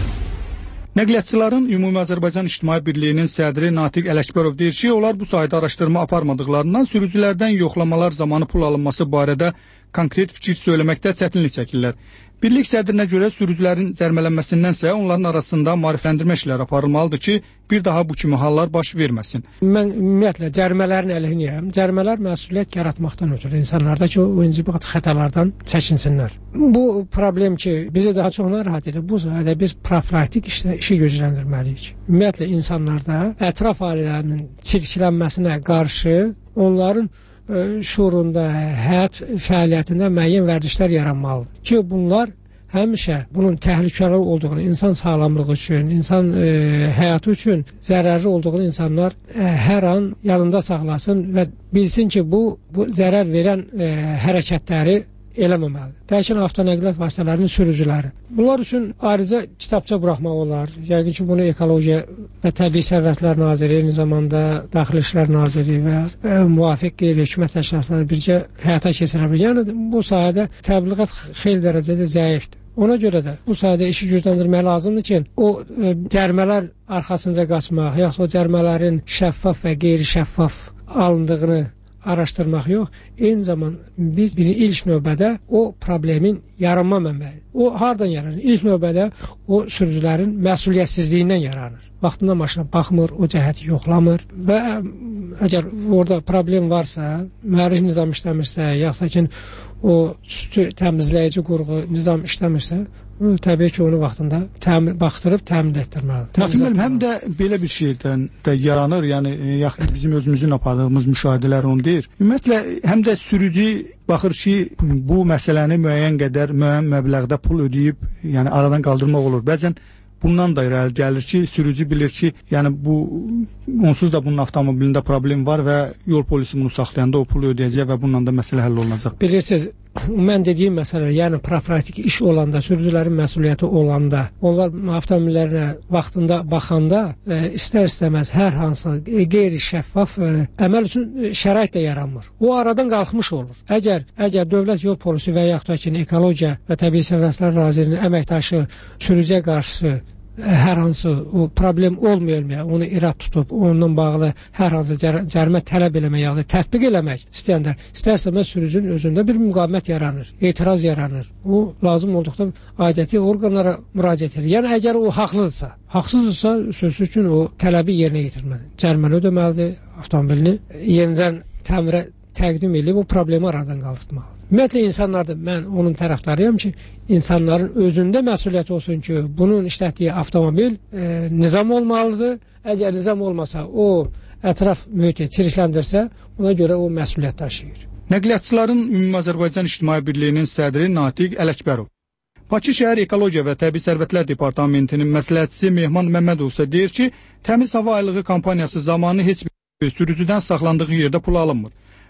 Nəqliyyatçıların Ümumi Azərbaycan İctimai Birliyinin sədri Natiq Ələkbərov deyir ki, onlar bu sayda araşdırma aparmadıqlarından sürücülərdən yoxlamalar zamanı pul alınması barədə konkret fikir söyləməkdə çətinlik çəkirlər. Birlik sədrinə görə sürücülərin cərmələnməsindənsə onların arasında maarifləndirmə işləri aparılmalıdır ki, bir daha bu kimi hallar baş verməsin. Mən ümumiyyətlə cərmələrin əleyhinəyəm. Cərmələr məsuliyyət yaratmaqdan ötürü insanlarda ki, o inzibat xətalardan çəkinsinlər. Bu problem ki, bizi daha çox narahat edir. Bu sayədə biz profilaktik işi gücləndirməliyik. Ümumiyyətlə insanlarda ətraf ailələrinin çirklənməsinə qarşı onların şuurunda, həyat fəaliyyətində müəyyən vərdişlər yaranmalıdır ki, bunlar həmişə bunun təhlükəli olduğunu, insan sağlamlığı üçün, insan həyatı üçün zərərli olduğunu insanlar hər an yanında saxlasın və bilsin ki, bu zərər verən hərəkətləri eləməməlidir. Təşkil avtonəqliyyat vasitələrinin sürücüləri. Bunlar üçün ayrıca kitabça buraxmaq olar. Yəqin ki, bunu Ekologiya və Təbii Sərvətlər Naziri, eyni zamanda Daxili İşlər Naziri və müvafiq qeyri-hökumət təşkilatları birgə həyata keçirə bilər. Yəni, bu sahədə təbliğat xeyli dərəcədə zəifdir. Ona görə də bu sayədə işi gücləndirmək lazımdır ki, o cərmələr arxasınca qaçmaq, yaxud o cərmələrin şəffaf və qeyri-şəffaf alındığını araşdırmaq yox, eyni zaman biz ilk növbədə o problemin yaranma mənbəyi. O hardan yaranır? İlk növbədə o sürücülərin məsuliyyətsizliyindən yaranır. Vaxtında maşına baxmır, o cəhəti yoxlamır və əgər orada problem varsa, mühərrik nizam işləmirsə, yaxud da ki, o sütü təmizləyici qurğu nizam işləmirsə, təbii ki, onu vaxtında baxdırıb təmin etdirməlidir. Həm də belə bir şeydən də yaranır, yəni bizim özümüzün apardığımız müşahidələr onu deyir. Ümumiyyətlə, həm də sürücü baxır ki, bu məsələni müəyyən qədər, müəyyən məbləğdə pul ödəyib, yəni aradan qaldırmaq olur. Bəzən bundan da irəli gəlir ki, sürücü bilir ki, yəni bu onsuz da bunun avtomobilində problem var və yol polisi bunu saxlayanda o pulu ödəyəcək və bununla da məsələ həll olunacaq. Bilirsiniz, mən dediyim məsələ, yəni profilaktik iş olanda, sürücülərin məsuliyyəti olanda, onlar avtomobillərinə vaxtında baxanda istər-istəməz hər hansı qeyri-şəffaf əməl üçün şərait də yaranmır. O aradan qalxmış olur. Əgər Dövlət Yol Polisi və yaxud da ki, Ekologiya və Təbii Sərvətlər Nazirinin əməkdaşı sürücüyə qarşı hər hansı o problem olmayılmaya, onu irad tutub, onunla bağlı hər hansı cərimə tələb eləmək, yəni tətbiq eləmək istəyəndə, istər-istəməz sürücünün özündə bir müqavimət yaranır, etiraz yaranır. O, lazım olduqda aidiyyəti orqanlara müraciət edir. Yəni, əgər o haqsızdırsa, sözsüz üçün o tələbi yerinə yetirməlidir. Cəriməni ödəməlidir, avtomobilini yenidən təmirə təqdim edib, o problemi aradan qaldırmalıdır. Ümumiyyətlə, insanlarda mən onun tərəfdarıyam ki, insanların özündə məsuliyyət olsun ki, bunun işlətdiyi avtomobil nizam olmalıdır. Əgər nizam olmasa, o ətraf mühiti çirkləndirsə, buna görə o məsuliyyət daşıyır. Nəqliyyatçıların Ümumi Azərbaycan İctimai Birliyinin sədri Natiq Ələkbərov. Bakı Şəhər Ekologiya və Təbii Sərvətlər Departamentinin məsləhətçisi Mehman Məmmədov isə deyir ki, təmiz hava aylığı kampaniyası zamanı heç bir sürücüdən saxlandığı yerdə pul alınmır.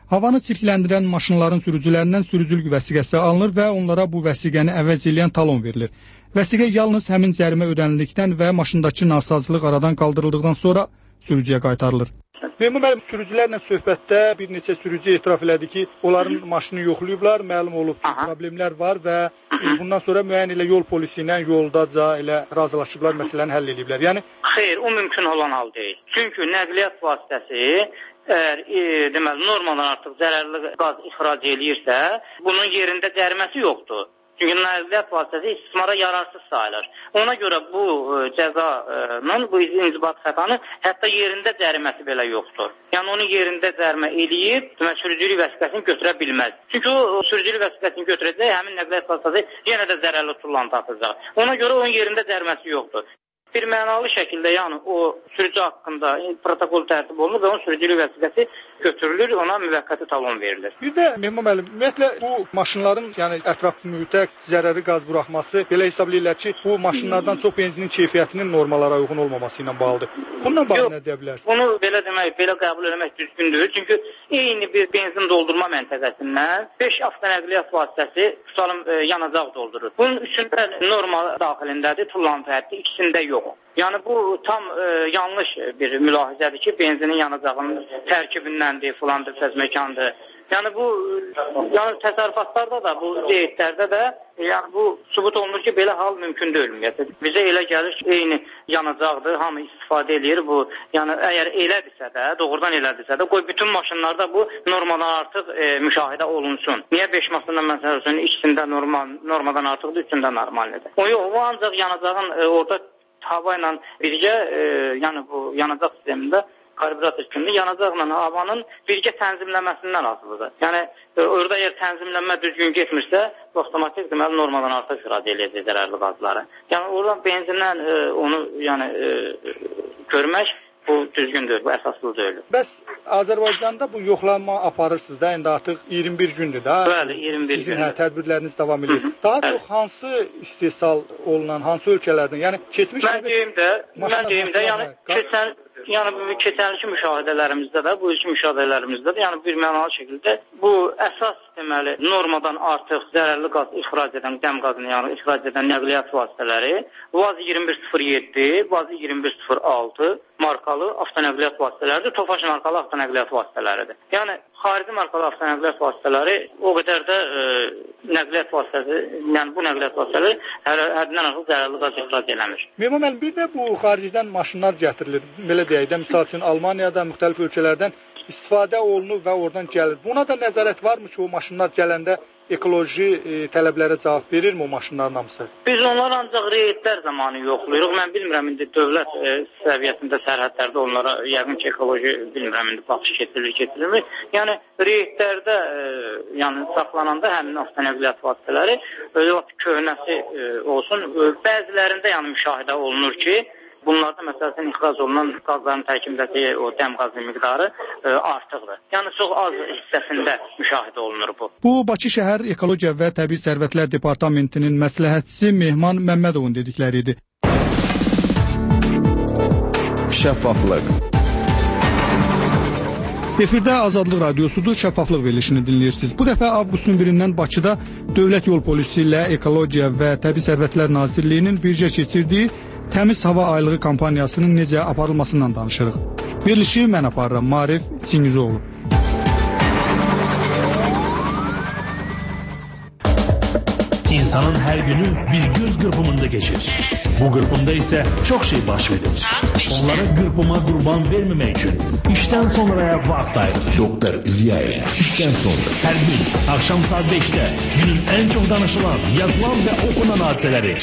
Havanı çirkləndirən maşınların sürücülərindən sürücülük vəsiqəsi alınır və onlara bu vəsiqəni əvəz edən talon verilir. Vəsiqə yalnız həmin cərimə ödənildikdən və maşındakı nasazlıq aradan qaldırıldıqdan sonra sürücüyə qaytarılır. Memur müəllim, sürücülərlə söhbətdə bir neçə sürücü etiraf elədi ki, onların maşını yoxlayıblar, məlum olub ki, problemlər var və bundan sonra müəyyən elə yol polisi ilə yoldaca elə razılaşıblar, məsələni həll ediblər. Yəni xeyr, o mümkün olan hal deyil. Çünki nəqliyyat vasitəsi əgər deməli normaldan artıq zərərli qaz ixrac eləyirsə, bunun yerində cəriməsi yoxdur. Çünki nəqliyyat vasitəsi istismara yararsız sayılır. Ona görə bu cəzanın, bu inzibat xətanın hətta yerində cəriməsi belə yoxdur. Yəni onun yerində cərimə eləyib, sürücülük vəsiqəsini götürə bilməz. Çünki o sürücülük vəsiqəsini götürəcək, həmin nəqliyyat vasitəsi yenə də zərərli tullantı atacaq. Ona görə onun yerində cəriməsi yoxdur. Bir mənalı şəkildə, yəni o sürücü haqqında protokol tərtib olunur və onun sürücülük vəsiqəsi götürülür, ona müvəqqəti talon verilir. Bir də Memur müəllim, ümumiyyətlə bu maşınların, yəni ətraf mühitə zərərli qaz buraxması belə hesablayırlar ki, bu maşınlardan çox benzinin keyfiyyətinin normalara uyğun olmaması ilə bağlıdır. Bununla bağlı nə deyə bilərsiniz? Bunu belə demək, belə qəbul etmək düzgün deyil. Çünki eyni bir benzin doldurma məntəqəsindən 5 avtonəqliyyat vasitəsi tutalım yanacaq doldurur. Bunun üçündə normal daxilindədir, tullantı həddi, ikisində yox. Yəni bu tam yanlış bir mülahizədir ki, benzinin yanacağının tərkibindəndir, filandır, fəzməkandır. Yəni bu təsərrüfatlarda da, bu reydlərdə də yəni bu sübut olunur ki, belə hal mümkün deyil ümumiyyətlə. Bizə elə gəlir ki, eyni yanacaqdır, hamı istifadə edir. Bu, yəni əgər elədirsə də, doğrudan elədirsə də, qoy bütün maşınlarda bu normadan artıq müşahidə olunsun. Niyə 5 maşından məsələn ikisində normadan artıqdır, üçündə normaldır. O yox, o ancaq yanacağın orada hava ilə birgə, yəni bu yanacaq sistemində karbürator kimi yanacaqla havanın birgə tənzimləməsindən asılıdır. Yəni orada əgər tənzimlənmə düzgün getmirsə, avtomatik deməli normadan artıq ixrac eləyəcək zərərli qazları. Yəni oradan benzindən onu yəni görmək bu düzgündür, bu əsaslı deyil. Bəs Azərbaycanda bu yoxlanma aparırsınız da, indi artıq 21 gündür da. Bəli, 21 gündür. Sizin tədbirləriniz davam edir. Daha çox hansı istehsal olunan, hansı ölkələrdən? Yəni keçmiş mən deyim də, yəni keçənki müşahidələrimizdə də, bu ilki müşahidələrimizdə də, yəni bir mənalı şəkildə bu əsas deməli normadan artıq zərərli qaz ixrac edən, dəm qazını yəni ixrac edən nəqliyyat vasitələri VAZ 2107, VAZ 2106 markalı avtonəqliyyat vasitələridir, Tofaş markalı avtonəqliyyat vasitələridir. Yəni xarici markalı avtonəqliyyat vasitələri o qədər də nəqliyyat vasitəsi, yəni bu nəqliyyat vasitələri həddindən artıq zərərli qaz ixrac eləmir. Memur müəllim, bir də bu xaricdən maşınlar gətirilir. Belə deyək də, misal üçün Almaniyada, müxtəlif ölkələrdən istifadə olunur və oradan gəlir. Buna da nəzarət varmı ki, o maşınlar gələndə ekoloji tələblərə cavab verirmi o maşınların hamısı? Biz onları ancaq reydlər zamanı yoxlayırıq. Mən bilmirəm, indi dövlət səviyyəsində sərhədlərdə onlara yəqin ki, ekoloji bilmirəm, indi baxış keçirilmir. Yəni reydlərdə yəni saxlananda həmin avtonəqliyyat vasitələri köhnəsi olsun. Bəzilərində yəni müşahidə olunur ki, bunlarda məsələn ixrac olunan qazların tərkibindəki o dəm qazı miqdarı artıqdır. Yəni çox az hissəsində müşahidə olunur bu. Bu Bakı şəhər Ekologiya və Təbii Sərvətlər Departamentinin məsləhətçisi Mehman Məmmədovun dedikləri idi. Şəffaflıq. Efirdə Azadlıq Radiosudur, şəffaflıq verilişini dinləyirsiniz. Bu dəfə avqustun 1-dən Bakıda Dövlət Yol Polisi ilə Ekologiya və Təbii Sərvətlər Nazirliyinin birgə keçirdiyi Təmiz Hava Aylığı kampaniyasının necə aparılmasından danışırıq. Verilişi mən aparıram, Marif Çingizoğlu. İnsanın her günü bir göz qırpımında geçir. Bu qırpımda ise çok şey baş verir. Onlara qırpıma qurban vermemek için işten sonraya vaxt ayırır. Doktor Ziyaev, işten sonra. Her gün akşam saat 5'te günün en çok danışılan, yazılan ve okunan hadiseleri.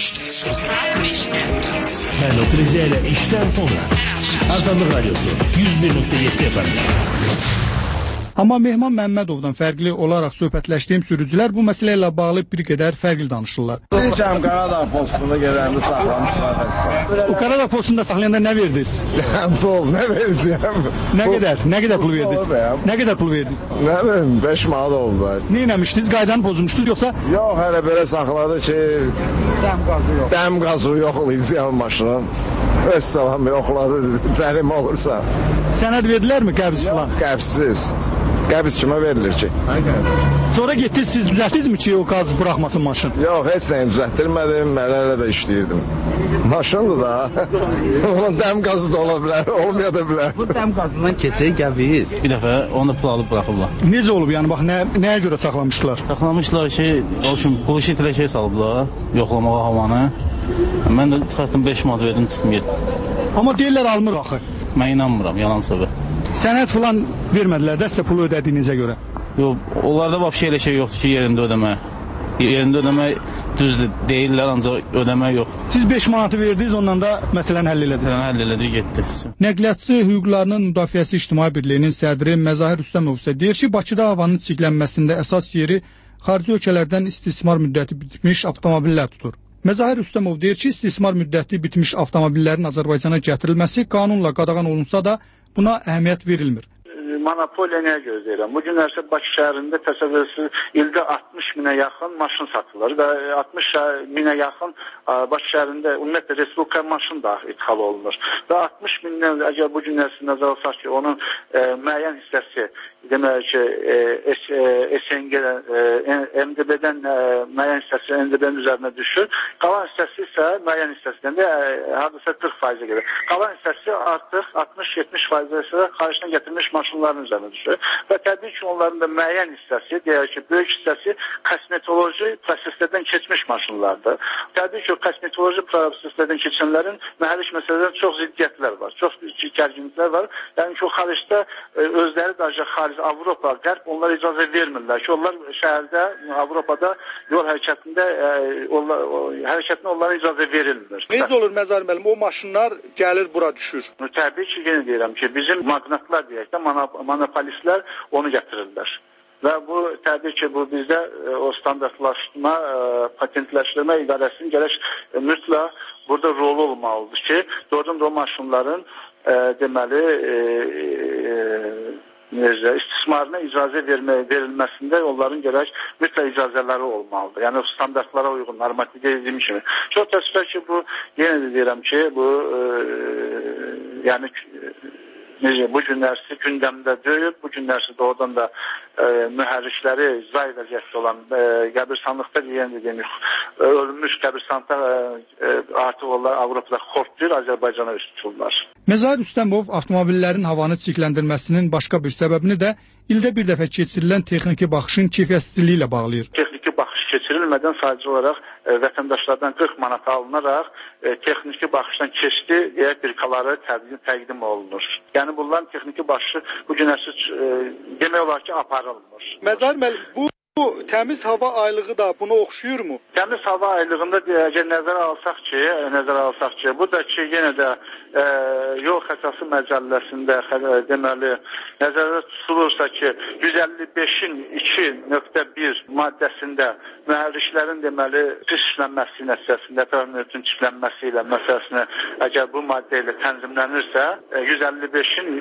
Ben Doktor Ziyaev işten sonra. Azadlıq Radyosu 101.7 FM. Amma Mehman Məmmədovdan fərqli olaraq söhbətləşdiyim sürücülər bu məsələ ilə bağlı bir qədər fərqli danışırlar. Biləcəm, Qaradağ postunda gedəndə saxlamışlar vəssalam. O Qaradağ postunda saxlayanda nə verdiniz? Pul, nə verəcəm? Nə qədər pul verdiniz? Nə qədər pul verdiniz? Nə bilim, 5 manat oldu. Nə eləmişdiniz? Qaydanı pozmuşdunuz yoxsa? Yox, hələ belə saxladı ki, dəm qazı yoxlayacaq maşının. Vəssalam, yoxladı, cərimə olursa. Sənəd verdilər mi qəbz falan? Qəbzsiz. Qəbz kimə verilir ki? Sonra getdiniz, siz düzəltdinizmi ki, o qaz buraxmasın maşın? Yox, heç nəyi düzəltdirmədim, mələrlə də işləyirdim. Maşındır da. Onun dəm qazı da ola bilər, olmaya da bilər. Bu dəm qazından keçək qəbz. Bir dəfə onu pul alıb buraxıblar. Necə olub yəni, bax, nəyə görə saxlamışdılar? Saxlamışlar ki, o üçün quluşitilə şey salıblar, yoxlamağa havanı. Mən də çıxartdım 5 manat verdim, çıxdım getdim. Amma deyirlər almır axı. Mən inanmıram, yalan söhbət. Sənəd falan vermədilər də sizə pulu ödədiyinizə görə. Yox, onlarda vəbşə elə şey yoxdur ki, yerində ödəmək. Yerində ödəmək düzdür, deyirlər, ancaq ödəmək yox. Siz 5 manatı verdiniz, ondan da məsələn həll elədiniz. Həll elədik, getdi. Nəqliyyatçı hüquqlarının müdafiəsi İctimai Birliyinin sədri Məzahir Rüstəmov isə deyir ki, Bakıda havanın çirklənməsində əsas yeri xarici ölkələrdən istismar müddəti bitmiş avtomobillər tutur. Məzahir Rüstəmov deyir ki, istismar müddəti bitmiş avtomobillərin Azərbaycana gətirilməsi qanunla qadağan olunsa da buna əhəmiyyət verilmir. Monopoliya nəyə gözləyirəm? Bu günlərsə Bakı şəhərində təsəvvürürsünüz, ildə 60 minə yaxın maşın satılır və 60 minə yaxın Bakı şəhərində ümumiyyətlə Respublika maşın da ithal olunur. Və 60 mindən əgər bu günlərsə nəzərə alsaq ki, onun müəyyən hissəsi demək ki, SNG-dən, MDB-dən müəyyən hissəsi MDB-nin üzərinə düşür. Qalan hissəsi isə müəyyən hissəsindən də hardasa 40% gedir. Qalan hissəsi artıq 60-70% isə xaricdən gətirilmiş maşınların üzərinə düşür. Və təbii ki, onların da müəyyən hissəsi, deyək ki, böyük hissəsi kosmetoloji proseslərdən keçmiş maşınlardır. Təbii ki, kosmetoloji proseslərdən keçənlərin mühərrik məsələlərində çox ziddiyyətlər var, çox gərginliklər var. Yəni ki, o xaricdə özləri də xaric Avropa, Qərb onlara icazə vermirlər ki, onlar şəhərdə, Avropada yol hərəkətində onlara icazə verilmir. Necə olur Məzahir müəllim, o maşınlar gəlir bura düşür? Təbii ki, yenə deyirəm ki, bizim maqnatlar deyək də, monopolistlər onu gətirirlər. Və bu, təbii ki, bu bizdə o standartlaşma, patentləşdirmə idarəsinin gərək mütləq burada rolu olmalıdır ki, doğrudan da o maşınların deməli istismarına icazə verilməsində onların gərək mütləq icazələri olmalıdır. Yəni standartlara uyğun, normativ dediyim kimi. Çox təəssüflər ki, bu yenə də deyirəm ki, bu yəni bu günlərsi gündəmdə deyil, bu günlərsi doğrudan da mühərrikləri zay vəziyyətdə olan qəbirstanlıqda deyən dediyimiz ölmüş qəbirstanlıqda artıq onlar Avropada xortlayır, Azərbaycana üst tuturlar. Məzahir Rüstəmov avtomobillərin havanı çirkləndirməsinin başqa bir səbəbini də ildə bir dəfə keçirilən texniki baxışın keyfiyyətsizliyi ilə bağlayır. Texniki baxış keçirilmədən sadəcə olaraq vətəndaşlardan 40 manat alınaraq texniki baxışdan keçdi deyə birkaları təqdim olunur. Yəni bunların texniki baxışı bu günəsi demək olar ki, aparılmır. Məzahir müəllim, bu təmiz hava aylığı da buna oxşuyurmu? Təmiz hava aylığında nəzərə alsaq ki, bu da ki, yenə də yol xəstası məcəlləsində deməli nəzərdə tutulursa ki, 155-in 2.1 maddəsində mühərriklərin deməli pis işlənməsi nəticəsində təmin çirklənməsi ilə məsələsini əgər bu maddə ilə tənzimlənirsə, 155-in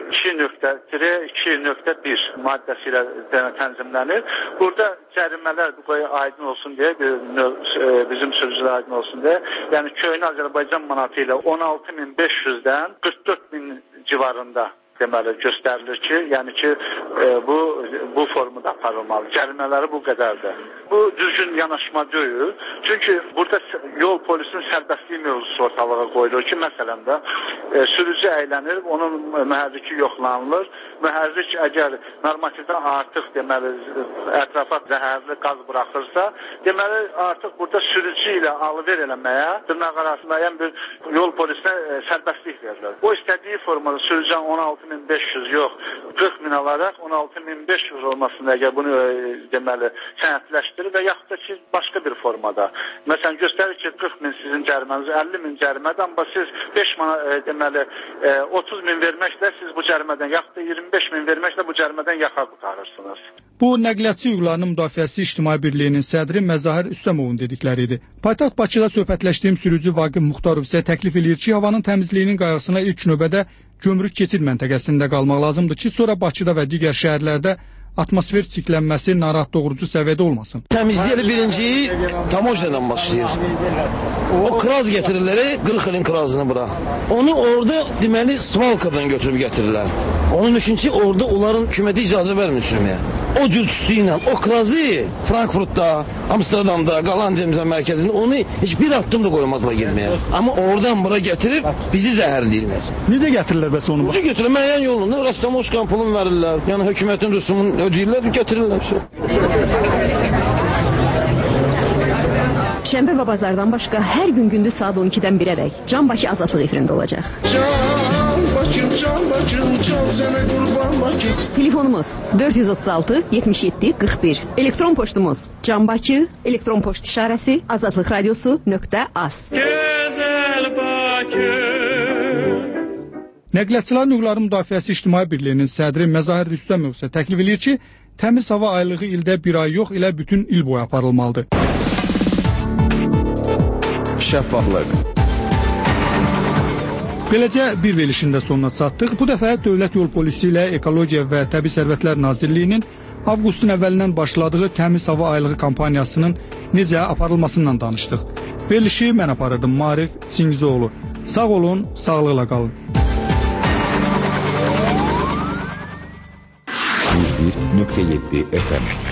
2.1 maddəsi ilə tənzimlənir. Burada cərimələr bu qoya aydın olsun deyə, bizim sürücülər aydın olsun deyə, yəni köhnə Azərbaycan manatı ilə 16.500-dən 44.000 civarında deməli göstərilir ki, yəni ki, bu formada aparılmalı. Cərimələri bu qədərdir. Bu düzgün yanaşma deyil. Çünki burada yol polisinin sərbəstliyi mövzusu ortalığa qoyulur ki, məsələn də sürücü əylənir, onun mühərriki yoxlanılır. Mühərrik əgər normativdən artıq deməli ətrafa zəhərli qaz buraxırsa, deməli artıq burada sürücü ilə alver eləməyə, dırnaqarası müəyyən bir yol polisinə sərbəstlik verilir. O istədiyi formada sürücünün 16.500 yox, 40.000 alaraq 16.500 olmasında əgər bunu deməli sənədləşdirir və yaxud da ki, başqa bir formada. Məsələn, göstərir ki, 40.000 sizin cəriməniz, 50.000 cərimədən, amma siz 5 manat deməli 30.000 verməklə siz bu cərimədən, yaxud da 25.000 verməklə bu cərimədən yaxa qurtarırsınız. Bu, Nəqliyyatçı Hüquqlarının Müdafiəsi İctimai Birliyinin sədri Məzahir Rüstəmovun dedikləri idi. Paytaxt Bakıda söhbətləşdiyim sürücü Vaqif Muxtarov isə təklif edir ki, havanın təmizliyinin qayğısına ilk növbədə gömrük keçid məntəqəsində qalmaq lazımdır ki, sonra Bakıda və digər şəhərlərdə atmosfer çirklənməsi narahat doğurucu səviyyədə olmasın. Təmizləyəli birinci tamojnadan başlayır. O kraz getirirlər, 40 ilin krazını bura. Onu orada deməli svalkadan götürüb getirirlər. Onun üçün ki, orada onların hüküməti icazə vermir sürməyə. O cür tüstü ilə, o krazı Frankfurtda, Amsterdamda, Qalanca mərkəzində onu heç bir addım da qoymazlar girməyə. Amma oradan bura getirib bizi zəhərləyirlər. Necə gətirirlər bəs onu? Necə gətirirlər? Müəyyən yolunu, Rastamoşkan pulunu verirlər. Yəni hökumətin rüsumunu ödəyirlər, gətirirlər. Şənbə və bazardan başqa hər gün gündüz saat 12-dən 1-ədək Can Bakı Azadlıq efirində olacaq. Can Bakım, can sənə qurban Bakım. Telefonumuz 436 77 41. Elektron poçtumuz Can Bakı, elektron poçt işarəsi azadlıqradiosu.az. Gözəl Bakı. Nəqliyyatçıların Hüquqları Müdafiəsi İctimai Birliyinin sədri Məzahir Rüstəmov isə təklif edir ki, təmiz hava aylığı ildə bir ay yox, elə bütün il boyu aparılmalıdır. Şəffaflıq. Beləcə bir verilişin də sonuna çatdıq. Bu dəfə Dövlət Yol Polisi ilə Ekologiya və Təbii Sərvətlər Nazirliyinin avqustun əvvəlindən başladığı təmiz hava aylığı kampaniyasının necə aparılmasından danışdıq. Verilişi mən aparırdım, Marif Çingizoğlu. Sağ olun, sağlıqla qalın. 101.7 FM